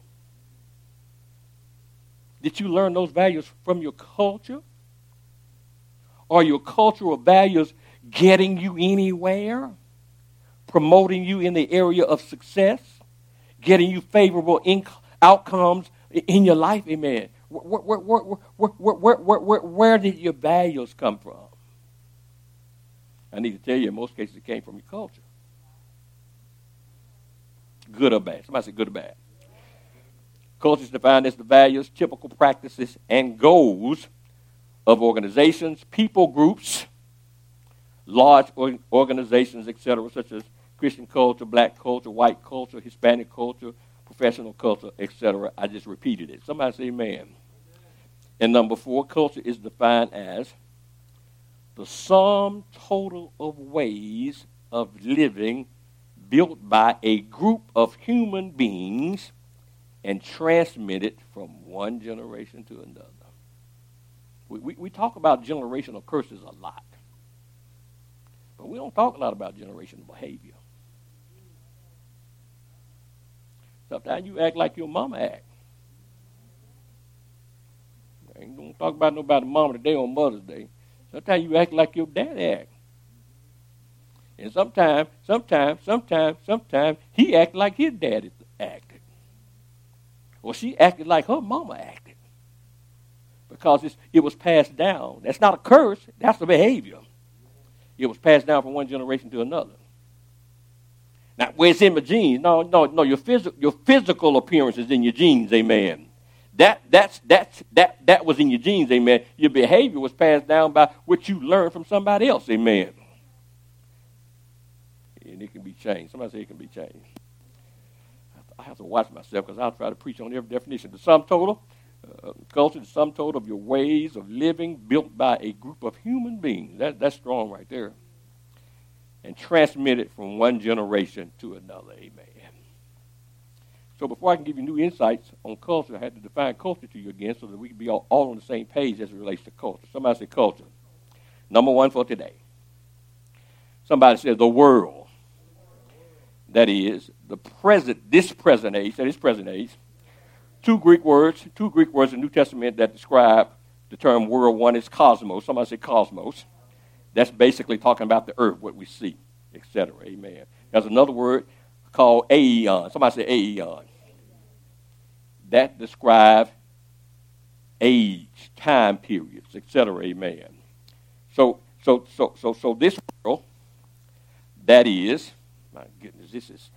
Did you learn those values from your culture? Are your cultural values getting you anywhere? Promoting you in the area of success? Getting you favorable inc- outcomes in your life? Amen. Where, where, where, where, where, where, where, where did your values come from? I need to tell you, in most cases, it came from your culture. Good or bad? Somebody say good or bad. Culture is defined as the values, typical practices, and goals of organizations, people groups, large organizations, et cetera, such as Christian culture, black culture, white culture, Hispanic culture, professional culture, et cetera. I just repeated it. Somebody say amen. And number four, culture is defined as the sum total of ways of living built by a group of human beings and transmitted from one generation to another. We, we, we talk about generational curses a lot, but we don't talk a lot about generational behavior. Sometimes you act like your mama act. I ain't gonna talk about nobody mama today on Mother's Day. Sometimes you act like your dad act. And sometimes, sometimes, sometimes, sometimes he acted like his daddy acted. Or she acted like her mama acted. Because it's, it was passed down. That's not a curse. That's a behavior. It was passed down from one generation to another. Now, where it's in my genes, no, no, no. Your physical, your physical appearance is in your genes, amen. That that's that's that that was in your genes, amen. Your behavior was passed down by what you learned from somebody else, amen. And it can be changed. Somebody say it can be changed. I have to watch myself because I'll try to preach on every definition. The sum total, uh, culture, the sum total of your ways of living built by a group of human beings. That, that's strong right there. And transmitted from one generation to another. Amen. So before I can give you new insights on culture, I had to define culture to you again so that we can be all, all on the same page as it relates to culture. Somebody say culture. Number one for today. Somebody says the world. That is, the present, this present age, that is present age. Two Greek words, two Greek words in the New Testament that describe the term world. One is cosmos. Somebody say cosmos. That's basically talking about the earth, what we see, et cetera. Amen. There's another word called aeon. Somebody say aeon. That describes age, time periods, et cetera. Amen. So, so, so, so, so this world, that is, my goodness, this is,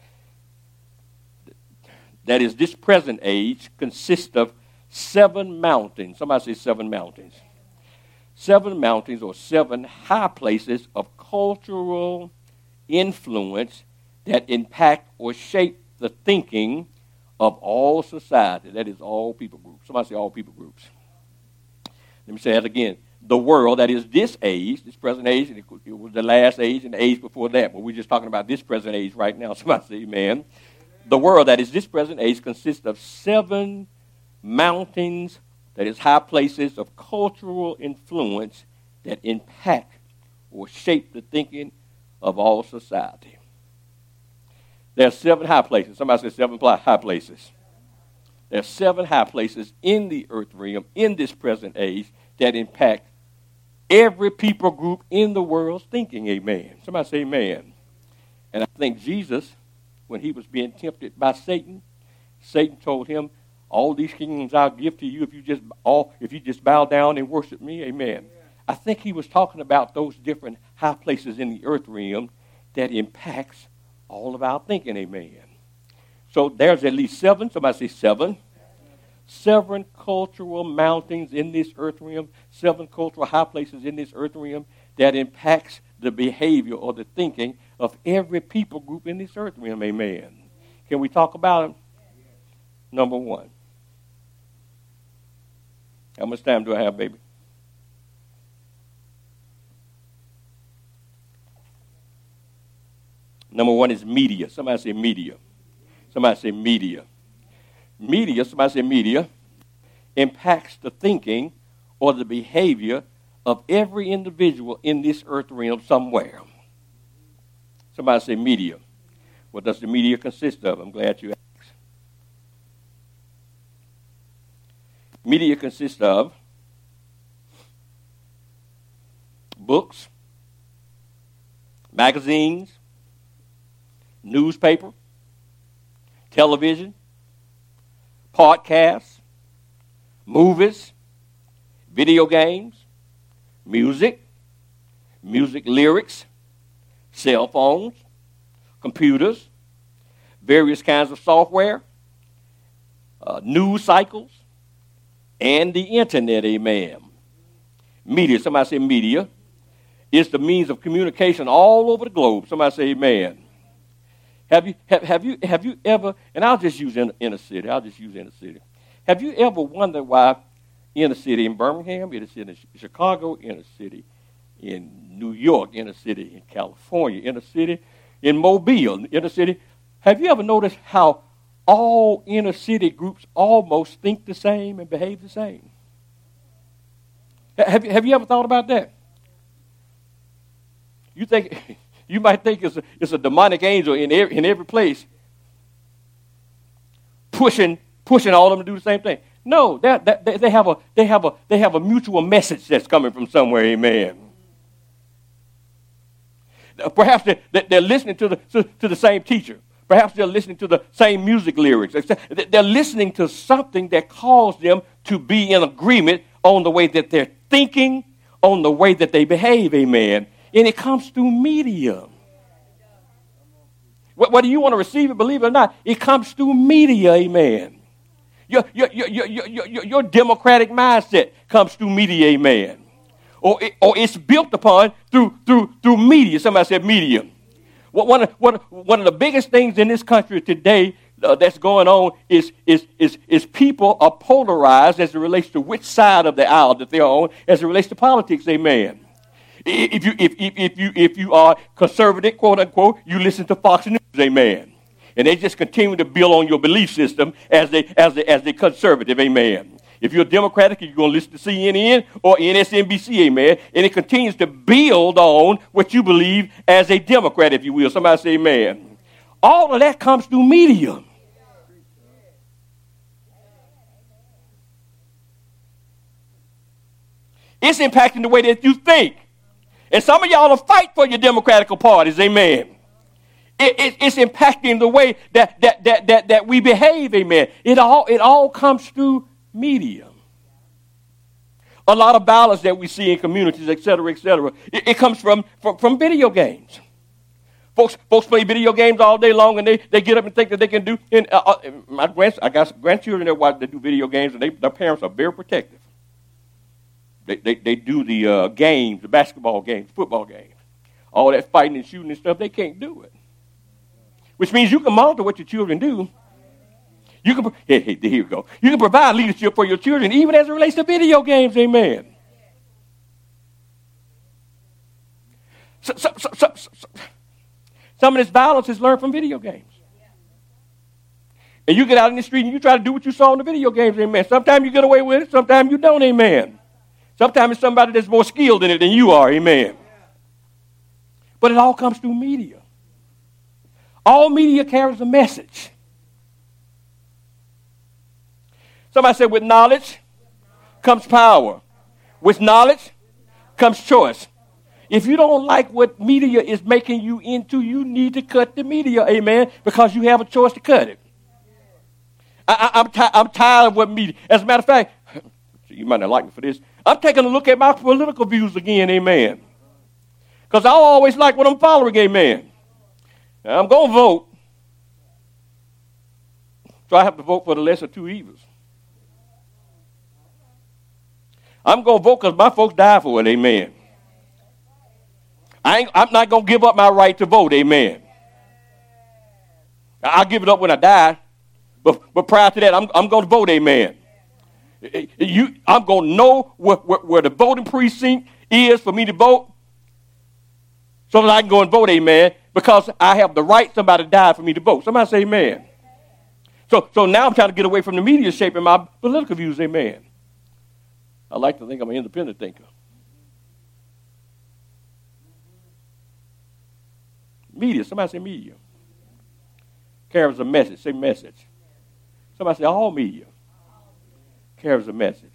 that is this present age consists of seven mountains. Somebody say seven mountains. Seven mountains or seven high places of cultural influence that impact or shape the thinking of all society. That is all people groups. Somebody say all people groups. Let me say that again. The world, that is this age, this present age, and it was the last age and the age before that, but we're just talking about this present age right now. Somebody say amen. The world, that is this present age, consists of seven mountains, that is high places of cultural influence that impact or shape the thinking of all society. There are seven high places. Somebody said seven high places. There are seven high places in the earth realm, in this present age, that impact every people group in the world's thinking. Amen. Somebody say amen. And I think Jesus, when he was being tempted by Satan, Satan told him, all these kingdoms I'll give to you if you just all if you just bow down and worship me. Amen. Yeah. I think he was talking about those different high places in the earth realm that impacts all of our thinking. Amen. So there's at least seven. Somebody say seven. Seven cultural mountains in this earth realm, seven cultural high places in this earth realm that impacts the behavior or the thinking of every people group in this earth realm. Amen. Can we talk about them? Number one. How much time do I have, baby? Number one is media. Somebody say media. Somebody say media. Media, somebody say media, impacts the thinking or the behavior of every individual in this earth realm somewhere. Somebody say media. What does the media consist of? I'm glad you asked. Media consists of books, magazines, newspaper, television, podcasts, movies, video games, music, music lyrics, cell phones, computers, various kinds of software, uh, news cycles, and the internet. Amen. Media, somebody say media, is the means of communication all over the globe. Somebody say amen. Have you have, have you have you ever, and I'll just use inner, inner city, I'll just use inner city. Have you ever wondered why inner city in Birmingham, inner city in Chicago, inner city in New York, inner city in California, inner city in Mobile, inner city, have you ever noticed how all inner city groups almost think the same and behave the same? Have you, have you ever thought about that? You think you might think it's a, it's a demonic angel in every, in every place pushing pushing all of them to do the same thing. No, they they have a they have a they have a mutual message that's coming from somewhere. Amen. Perhaps they, they're listening to the to, to the same teacher. Perhaps they're listening to the same music lyrics. They're listening to something that calls them to be in agreement on the way that they're thinking, on the way that they behave. Amen. And it comes through media. Whether you want to receive it, believe it or not, it comes through media. Amen. Your, your, your, your, your, your, your democratic mindset comes through media. Amen. Or, it, or it's built upon through, through, through media. Somebody said media. One of, one, one of the biggest things in this country today uh, that's going on is, is, is, is people are polarized as it relates to which side of the aisle that they're on as it relates to politics. Amen. If you, if, if, if, you, if you are conservative, quote unquote, you listen to Fox News. Amen. And they just continue to build on your belief system as they, as they, as they conservative. Amen. If you're Democratic, you're going to listen to C N N or M S N B C, amen. And it continues to build on what you believe as a Democrat, if you will. Somebody say amen. All of that comes through media. It's impacting the way that you think. And some of y'all will fight for your Democratic parties, amen. It, it, it's impacting the way that, that, that, that, that we behave, amen. It all, it all comes through media. A lot of violence that we see in communities, et cetera, et cetera, it, it comes from, from, from video games. Folks, folks play video games all day long, and they, they get up and think that they can do. And uh, uh, my grand, I got grandchildren that watch, that do video games, and they, their parents are very protective. They they, they do the uh, games, the basketball games, football games, all that fighting and shooting and stuff. They can't do it, which means you can monitor what your children do. You can, hey, hey, here you go. You can provide leadership for your children, even as it relates to video games. Amen. So, so, so, so, so, some of this violence is learned from video games. And you get out in the street and you try to do what you saw in the video games. Amen. Sometimes you get away with it. Sometimes you don't. Amen. Sometimes it's somebody that's more skilled in it than you are. Amen. But it all comes through media. All media carries a message. Somebody said, with knowledge comes power. With knowledge comes choice. If you don't like what media is making you into, you need to cut the media, amen, because you have a choice to cut it. I, I, I'm, ti- I'm tired of what media. As a matter of fact, you might not like me for this, I'm taking a look at my political views again, amen, because I always like what I'm following, amen. Now, I'm going to vote, so I have to vote for the lesser two evils. I'm going to vote because my folks died for it, amen. I ain't, I'm not going to give up my right to vote, amen. I'll give it up when I die, but, but prior to that, I'm, I'm going to vote, amen. You, I'm going to know where, where, where the voting precinct is for me to vote so that I can go and vote, amen, because I have the right somebody died for me to vote. Somebody say amen. So, so now I'm trying to get away from the media shaping my political views, amen. I like to think I'm an independent thinker. Media, somebody say media. Carries a message, say message. Somebody say all media carries a message.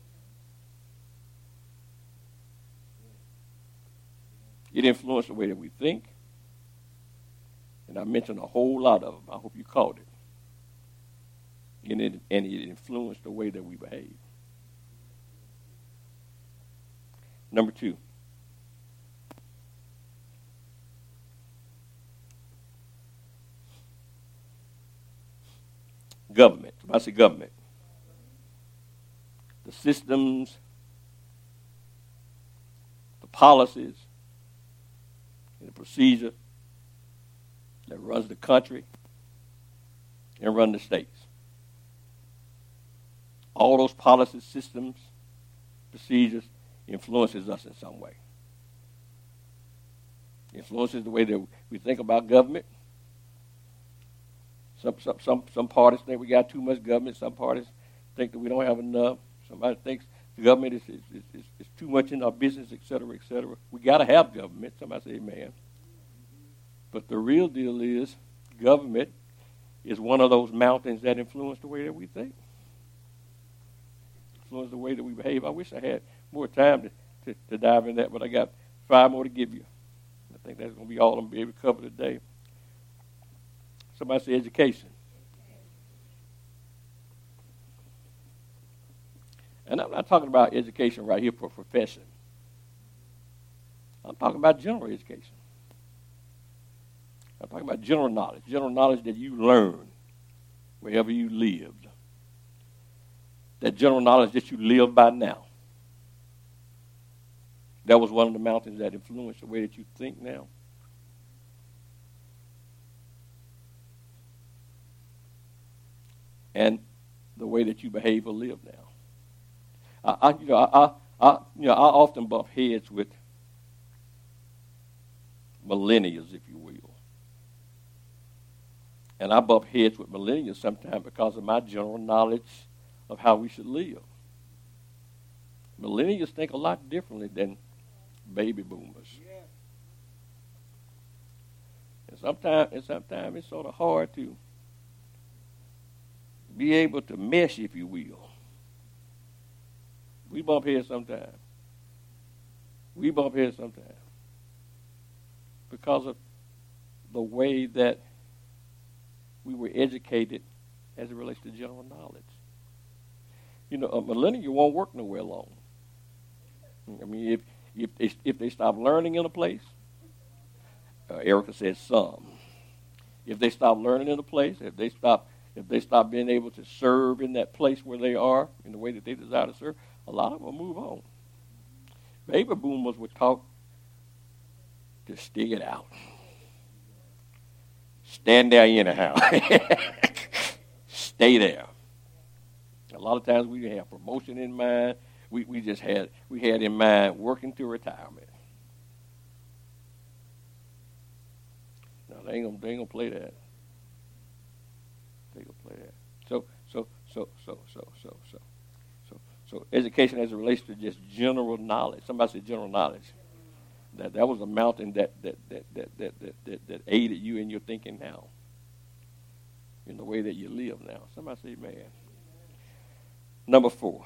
It influenced the way that we think. And I mentioned a whole lot of them. I hope you caught it. And it, and it influenced the way that we behave. Number two. Government. I say government. The systems, the policies, and the procedure that runs the country and run the states. All those policies, systems, procedures influences us in some way. Influences the way that we think about government. Some, some, some, some parties think we got too much government. Some parties think that we don't have enough. Somebody thinks the government is, is, is, is too much in our business, et cetera, et cetera. We got to have government. Somebody say amen. But the real deal is government is one of those mountains that influence the way that we think. Influence the way that we behave. I wish I had more time to, to, to dive in that, but I got five more to give you. I think that's going to be all I'm going to be able to cover today. Somebody say education. And I'm not talking about education right here for profession. I'm talking about general education. I'm talking about general knowledge, general knowledge that you learn wherever you lived. That general knowledge that you live by now. That was one of the mountains that influenced the way that you think now. And the way that you behave or live now. I, I, you know, I, I, you know, I often bump heads with millennials, if you will. And I bump heads with millennials sometimes because of my general knowledge of how we should live. Millennials think a lot differently than baby boomers. Yeah. And sometimes, and sometimes it's sort of hard to be able to mesh, if you will. We bump heads sometimes. We bump heads sometimes because of the way that we were educated as it relates to general knowledge. You know, a millennial won't work nowhere long. I mean, if if they, if they stop learning in a place, uh, Erica said some. If they stop learning in a place, if they stop if they stop being able to serve in that place where they are in the way that they desire to serve, a lot of them will move on. Baby boomers were taught to stick it out. Stand there anyhow. Stay there. A lot of times we have promotion in mind. We we just had we had in mind working to retirement. No, they ain't gonna they ain't gonna play that. They gonna play that. So so so so so so so so so education as it relates to just general knowledge. Somebody said general knowledge. That that was a mountain that that that that that that, that, that aided you in your thinking now. In the way that you live now. Somebody say amen. Number four.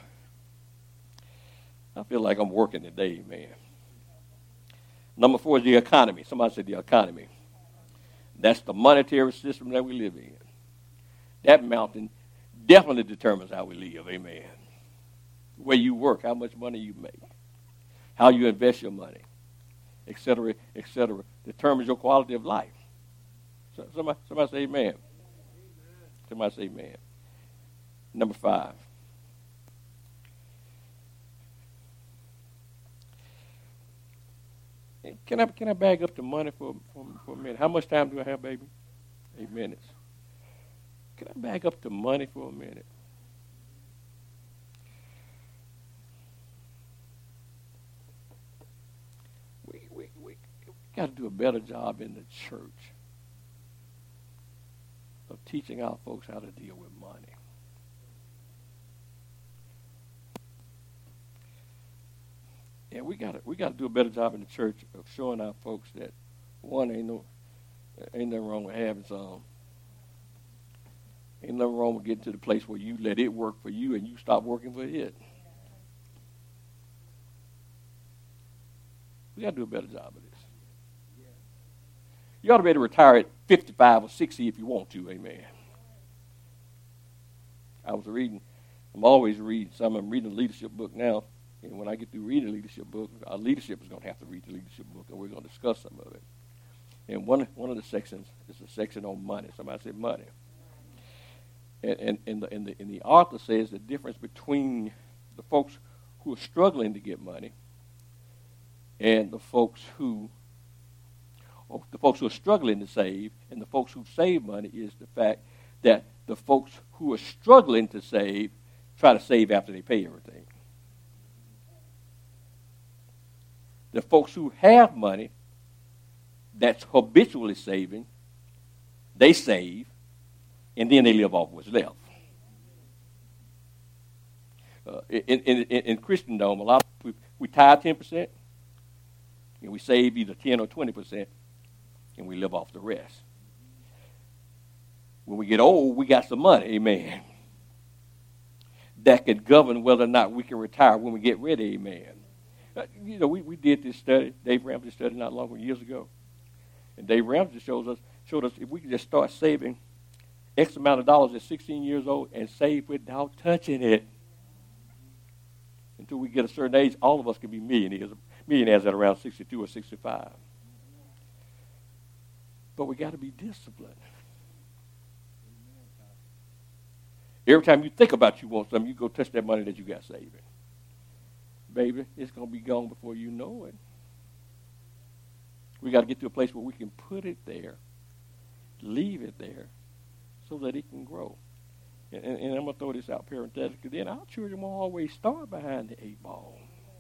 I feel like I'm working today, man. Number four is the economy. Somebody said the economy. That's the monetary system that we live in. That mountain definitely determines how we live, amen. Where you work, how much money you make, how you invest your money, et cetera, et cetera, determines your quality of life. So, somebody, somebody say amen. Somebody say amen. Number five. Can I can I bag up the money for, for, for a minute? How much time do I have, baby? Eight minutes. Can I bag up the money for a minute? We we we, we got to do a better job in the church of teaching our folks how to deal with money. Yeah, we got to we got to do a better job in the church of showing our folks that one ain't no ain't nothing wrong with having some. Ain't nothing wrong with getting to the place where you let it work for you and you stop working for it. We got to do a better job of this. You ought to be able to retire at fifty-five or sixty if you want to, amen. I was reading, I'm always reading some. I'm reading a leadership book now. And when I get through reading the leadership book, our leadership is going to have to read the leadership book, and we're going to discuss some of it. And one one of the sections is a section on money. Somebody said money. And and, and, the, and, the, and the author says the difference between the folks who are struggling to get money and the folks who or the folks who are struggling to save and the folks who save money is the fact that the folks who are struggling to save try to save after they pay everything. The folks who have money that's habitually saving, they save, and then they live off what's left. Uh, in, in, in, in Christendom, a lot of we, we tithe ten percent, and we save either ten or twenty percent, and we live off the rest. When we get old, we got some money, amen, that could govern whether or not we can retire when we get ready, amen. Uh, you know, we, we did this study, Dave Ramsey study not long ago, years ago. And Dave Ramsey shows us, showed us if we could just start saving X amount of dollars at sixteen years old and save without touching it. Until we get a certain age, all of us can be millionaires, millionaires at around sixty-two or sixty-five. But we got to be disciplined. Every time you think about you want something, you go touch that money that you got saving. Baby, it's going to be gone before you know it. We got to get to a place where we can put it there, leave it there, so that it can grow. And, and, and I'm going to throw this out parenthetically. Then our children won't always start behind the eight ball.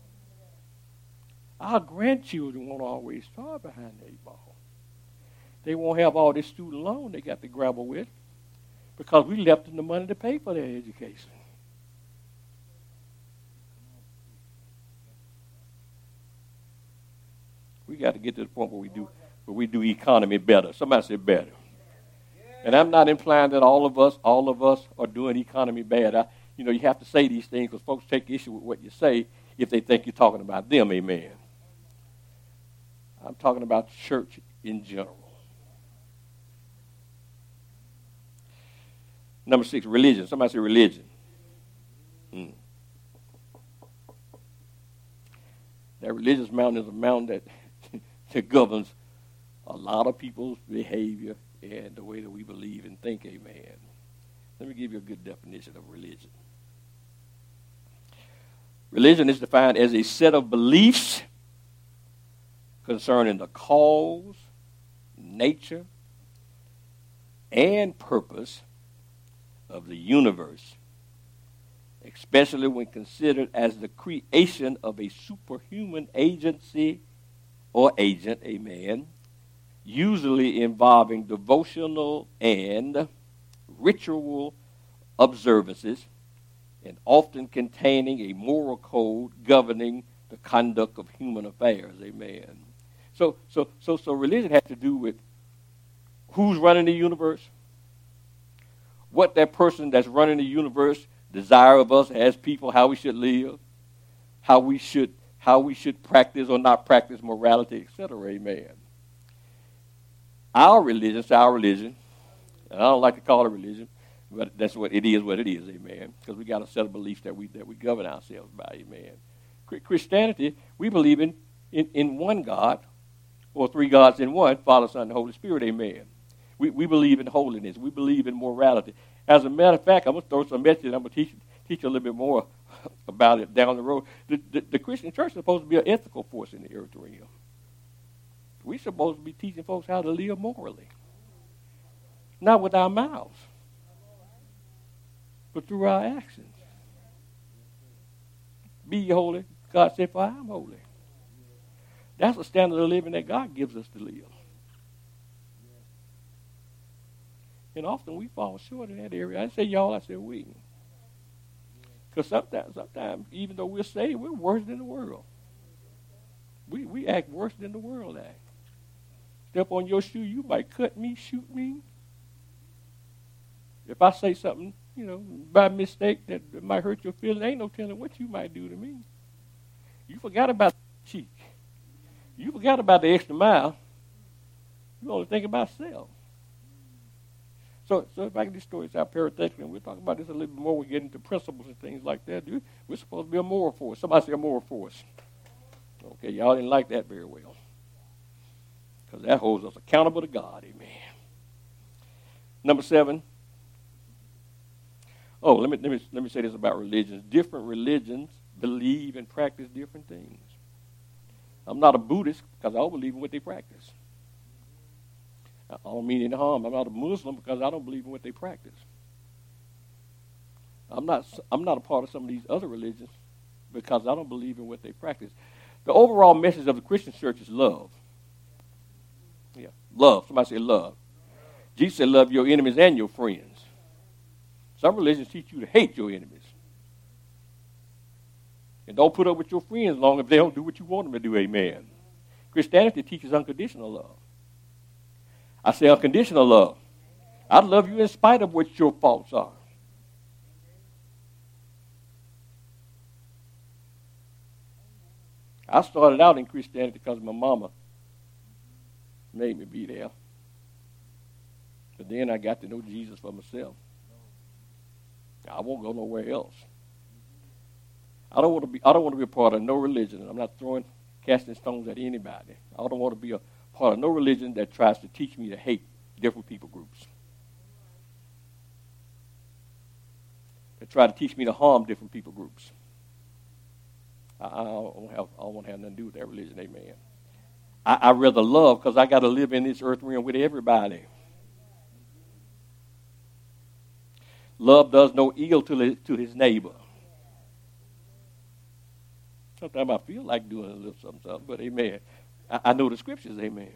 Our grandchildren won't always start behind the eight ball. They won't have all this student loan they got to grapple with because we left them the money to pay for their education. We got to get to the point where we do where we do economy better. Somebody said better. And I'm not implying that all of us, all of us are doing economy bad. I, you know, you have to say these things because folks take issue with what you say if they think you're talking about them, amen. I'm talking about church in general. Number six, religion. Somebody say religion. Mm. That religious mountain is a mountain that, that governs a lot of people's behavior and the way that we believe and think, amen. Let me give you a good definition of religion. Religion is defined as a set of beliefs concerning the cause, nature, and purpose of the universe, especially when considered as the creation of a superhuman agency or agent, amen, usually involving devotional and ritual observances and often containing a moral code governing the conduct of human affairs, amen. So, so, so, so religion has to do with who's running the universe, what that person that's running the universe desire of us as people, how we should live, how we should how we should practice or not practice morality, et cetera. Amen. Our religion, it's our religion, and I don't like to call it religion, but that's what it is. What it is, amen. Because we got a set of beliefs that we that we govern ourselves by, amen. Christianity, we believe in, in in one God, or three gods in one, Father, Son, and Holy Spirit, amen. We we believe in holiness. We believe in morality. As a matter of fact, I'm going to throw some messages. I'm going to teach, teach you a little bit more about it down the road. The, the, the Christian church is supposed to be an ethical force in the earth realm. We're supposed to be teaching folks how to live morally. Not with our mouths, but through our actions. Be ye holy, God said, for I am holy. That's the standard of living that God gives us to live. And often we fall short in that area. I say y'all, I say we. Because sometimes, sometimes, even though we're saved, we're worse than the world. We we act worse than the world act. Step on your shoe, you might cut me, shoot me. If I say something, you know, by mistake that, that might hurt your feelings, ain't no telling what you might do to me. You forgot about the cheek. You forgot about the extra mile. You only think about self. So, so if I can just throw this out parenthetically, and we'll talk about this a little bit more, we get into principles and things like that. Dude, we're supposed to be a moral force. Somebody say a moral force. Okay, y'all didn't like that very well. Because that holds us accountable to God, amen. Number seven. Oh, let me, let me, let me say this about religions. Different religions believe and practice different things. I'm not a Buddhist because I don't believe in what they practice. I don't mean any harm. I'm not a Muslim because I don't believe in what they practice. I'm not I'm not a part of some of these other religions because I don't believe in what they practice. The overall message of the Christian church is love. Yeah, love. Somebody say love. Jesus said love your enemies and your friends. Some religions teach you to hate your enemies. And don't put up with your friends long if they don't do what you want them to do, amen. Christianity teaches unconditional love. I say unconditional love. I love you in spite of what your faults are. I started out in Christianity because my mama made me be there. But then I got to know Jesus for myself. I won't go nowhere else. I don't want to be I don't want to be a part of no religion. And I'm not throwing casting stones at anybody. I don't want to be a part of no religion that tries to teach me to hate different people groups. That try to teach me to harm different people groups. I, I, don't, have, I don't want to have nothing to do with that religion, amen. I, I rather love because I got to live in this earth realm with everybody. Love does no ill to, the, to his neighbor. Sometimes I feel like doing a little something, something but amen. I, I know the scriptures, amen.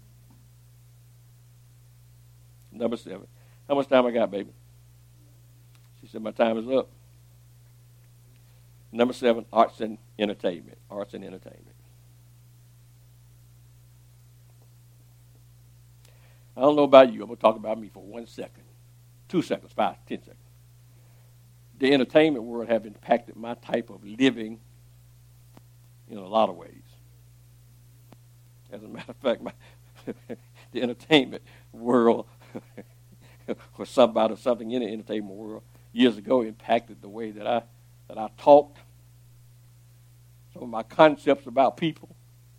Number seven. How much time I got, baby? She said my time is up. Number seven, arts and entertainment. Arts and entertainment. I don't know about you. I'm going to talk about me for one second. Two seconds, five, ten seconds. The entertainment world have impacted my type of living in a lot of ways. As a matter of fact, my, the entertainment world or somebody or something in the entertainment world years ago impacted the way that I that I talked. some of my concepts about people,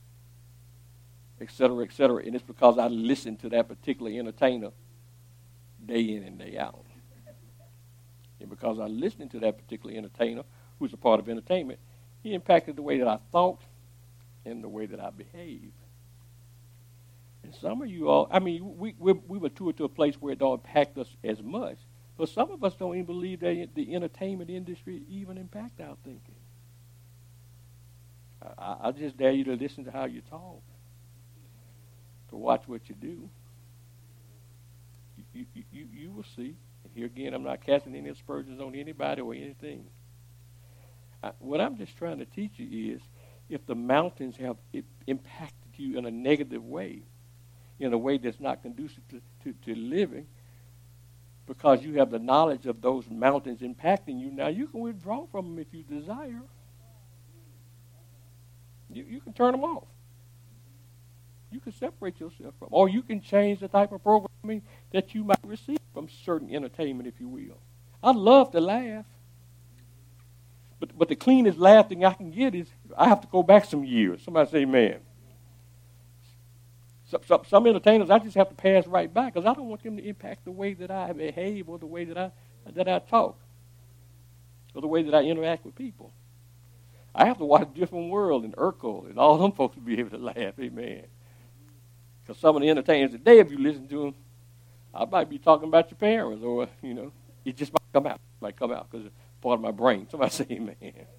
et cetera, et cetera. And it's because I listen to that particular entertainer day in and day out. And because I'm listening to that particular entertainer, who's a part of entertainment, he impacted the way that I thought and the way that I behave. And some of you all, I mean, we we, we matured to a place where it don't impact us as much. But some of us don't even believe that the entertainment industry even impact our thinking. I, I just dare you to listen to how you talk, to watch what you do. You, you, you, you will see. And here again, I'm not casting any aspersions on anybody or anything. I, what I'm just trying to teach you is, if the mountains have it impacted you in a negative way, in a way that's not conducive to, to, to living, because you have the knowledge of those mountains impacting you, now you can withdraw from them if you desire. You, you can turn them off. You can separate yourself from, or you can change the type of programming that you might receive from certain entertainment, if you will. I love to laugh. But but the cleanest laughing I can get is I have to go back some years. Somebody say amen. Some, some, some entertainers I just have to pass right by because I don't want them to impact the way that I behave or the way that I that I talk or the way that I interact with people. I have to watch Different World and Urkel and all them folks to be able to laugh. Amen. Because some of the entertainers today, if you listen to them, I might be talking about your parents, or, you know, it just might come out. It might come out because it's part of my brain. Somebody say amen.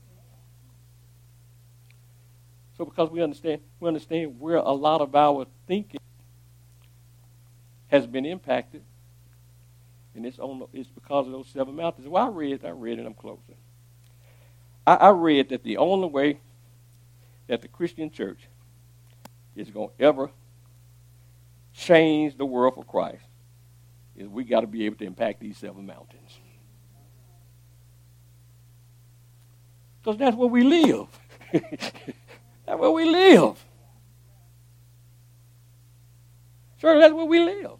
So because we understand, we understand where a lot of our thinking has been impacted, and it's on, it's because of those seven mountains. Well, I read, I read, and I'm closing. I, I read that the only way that the Christian church is going to ever change the world for Christ is we got to be able to impact these seven mountains. Because that's where we live. That's where we live. Sure, that's where we live.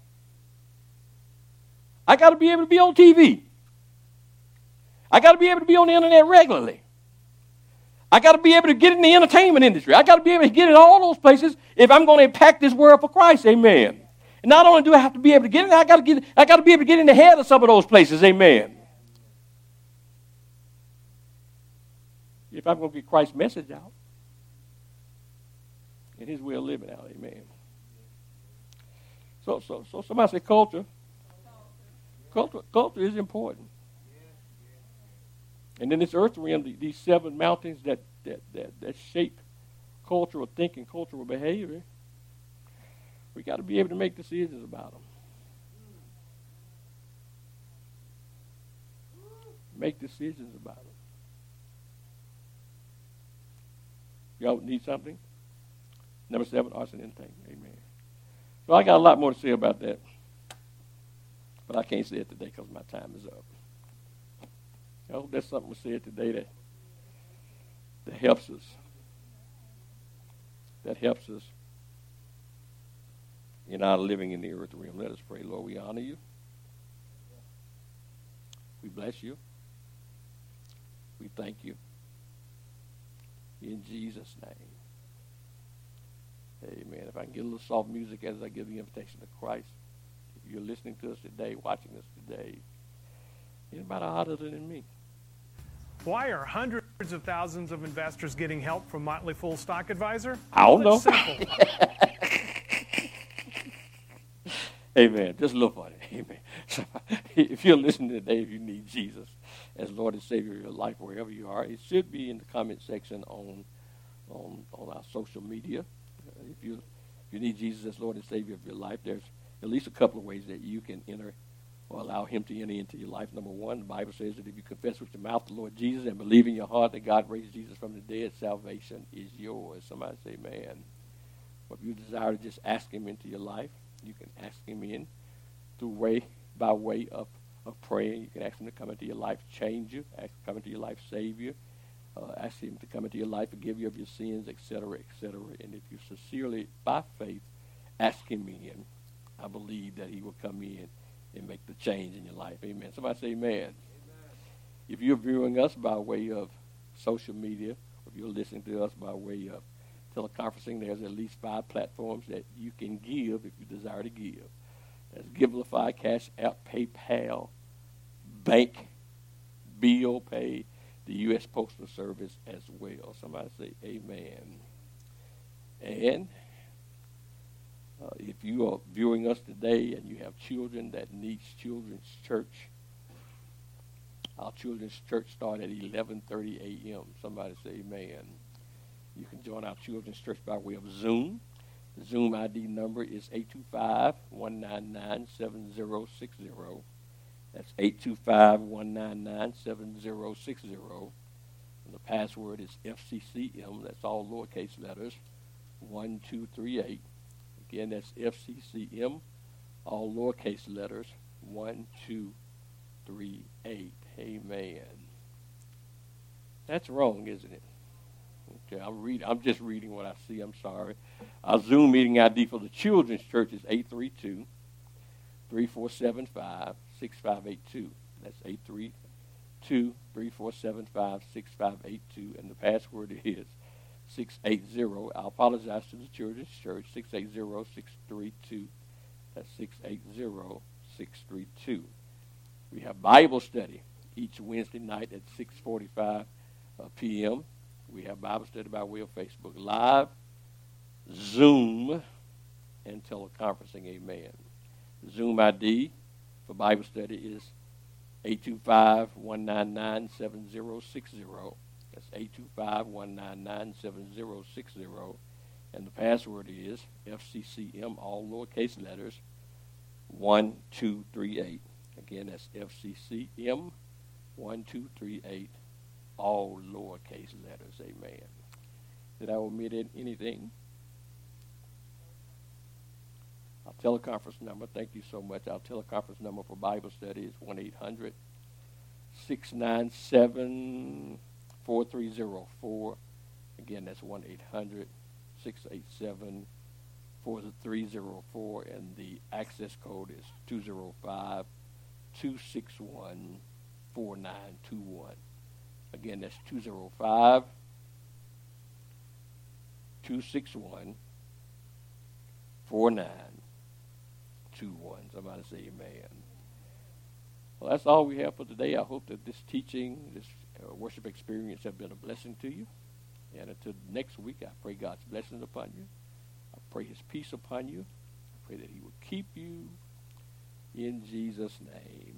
I got to be able to be on T V. I got to be able to be on the internet regularly. I got to be able to get in the entertainment industry. I got to be able to get in all those places if I'm going to impact this world for Christ. Amen. And not only do I have to be able to get in, I got to get. I got to be able to get in the head of some of those places. Amen. If I'm going to get Christ's message out and His way of living out. Amen. So, so, so somebody say culture. Culture, culture is important. And in this earth realm, these seven mountains that, that, that, that shape cultural thinking, cultural behavior, we got to be able to make decisions about them. Make decisions about them. Y'all need something? Number seven, arts and entertainment. Amen. So I got a lot more to say about that. But I can't say it today because my time is up. I hope there's something to say today that, that helps us. That helps us in our living in the earth realm. Let us pray. Lord, we honor you. We bless you. We thank you. In Jesus' name. Amen. If I can get a little soft music as I give the invitation to Christ. If you're listening to us today, watching us today, anybody harder than me? Why are hundreds of thousands of investors getting help from Motley Fool Stock Advisor? I don't know. It's simple. Amen. Just a little funny. Amen. So, if you're listening today, if you need Jesus as Lord and Savior of your life, wherever you are, it should be in the comment section on on, on our social media. Uh, if you if you need Jesus as Lord and Savior of your life, there's at least a couple of ways that you can enter or allow Him to enter into your life. Number one, the Bible says that if you confess with your mouth the Lord Jesus and believe in your heart that God raised Jesus from the dead, salvation is yours. Somebody say, man. Or if you desire to just ask Him into your life, you can ask Him in through way by way of, of praying. You can ask Him to come into your life, change you, ask Him to come into your life, save you, uh, ask Him to come into your life, forgive you of your sins, et cetera, et cetera. And if you sincerely, by faith, ask Him in, I believe that He will come in and make the change in your life. Amen. Somebody say amen. Amen. If you're viewing us by way of social media If you're listening to us by way of teleconferencing, there's at least five platforms that you can give if you desire to give. That's Givelify, Cash App, PayPal, Bank, Bill Pay, the U S Postal Service as well. Somebody say amen. And uh, if you are viewing us today and you have children that needs children's church, our children's church starts at eleven thirty a.m. Somebody say amen. You can join our children's church by way of Zoom. The Zoom I D number is eight two five, one nine nine, seven zero six zero. That's eight two five, one nine nine, seven zero six zero. And the password is F C C M. That's all lowercase letters, one two three eight. Again, that's F C C M, all lowercase letters, one two three eight. Amen. That's wrong, isn't it? Okay, I'm reading. I'm just reading what I see. I'm sorry. Our Zoom meeting I D for the children's church is eight three two, three four seven five, six five eight two. That's eight three two, three four seven five, six five eight two, and the password is six eight zero. I apologize to the children's church, six eight zero, six three two. That's six eight zero, six three two. We have Bible study each Wednesday night at six forty-five uh, p.m. We have Bible study by way of Facebook Live, Zoom, and teleconferencing. Amen. The Zoom I D for Bible study is eight two five, one nine nine, seven zero six zero. That's eight two five, one nine nine, seven zero six zero. And the password is F C C M, all lowercase letters, one two three eight. Again, that's F C C M, one two three eight, all lowercase letters. Amen. Did I omit anything? Our teleconference number, thank you so much. Our teleconference number for Bible study is one eight hundred, six nine seven, four three zero four. Again, that's one eight hundred, six eight seven, four three zero four, and the access code is two zero five, two six one, four nine two one. Again, that's two zero five, two six one, four nine two one. Somebody say amen. Well, that's all we have for today. I hope that this teaching, this uh, worship experience have been a blessing to you. And until next week, I pray God's blessings upon you. I pray his peace upon you. I pray that he will keep you in Jesus' name.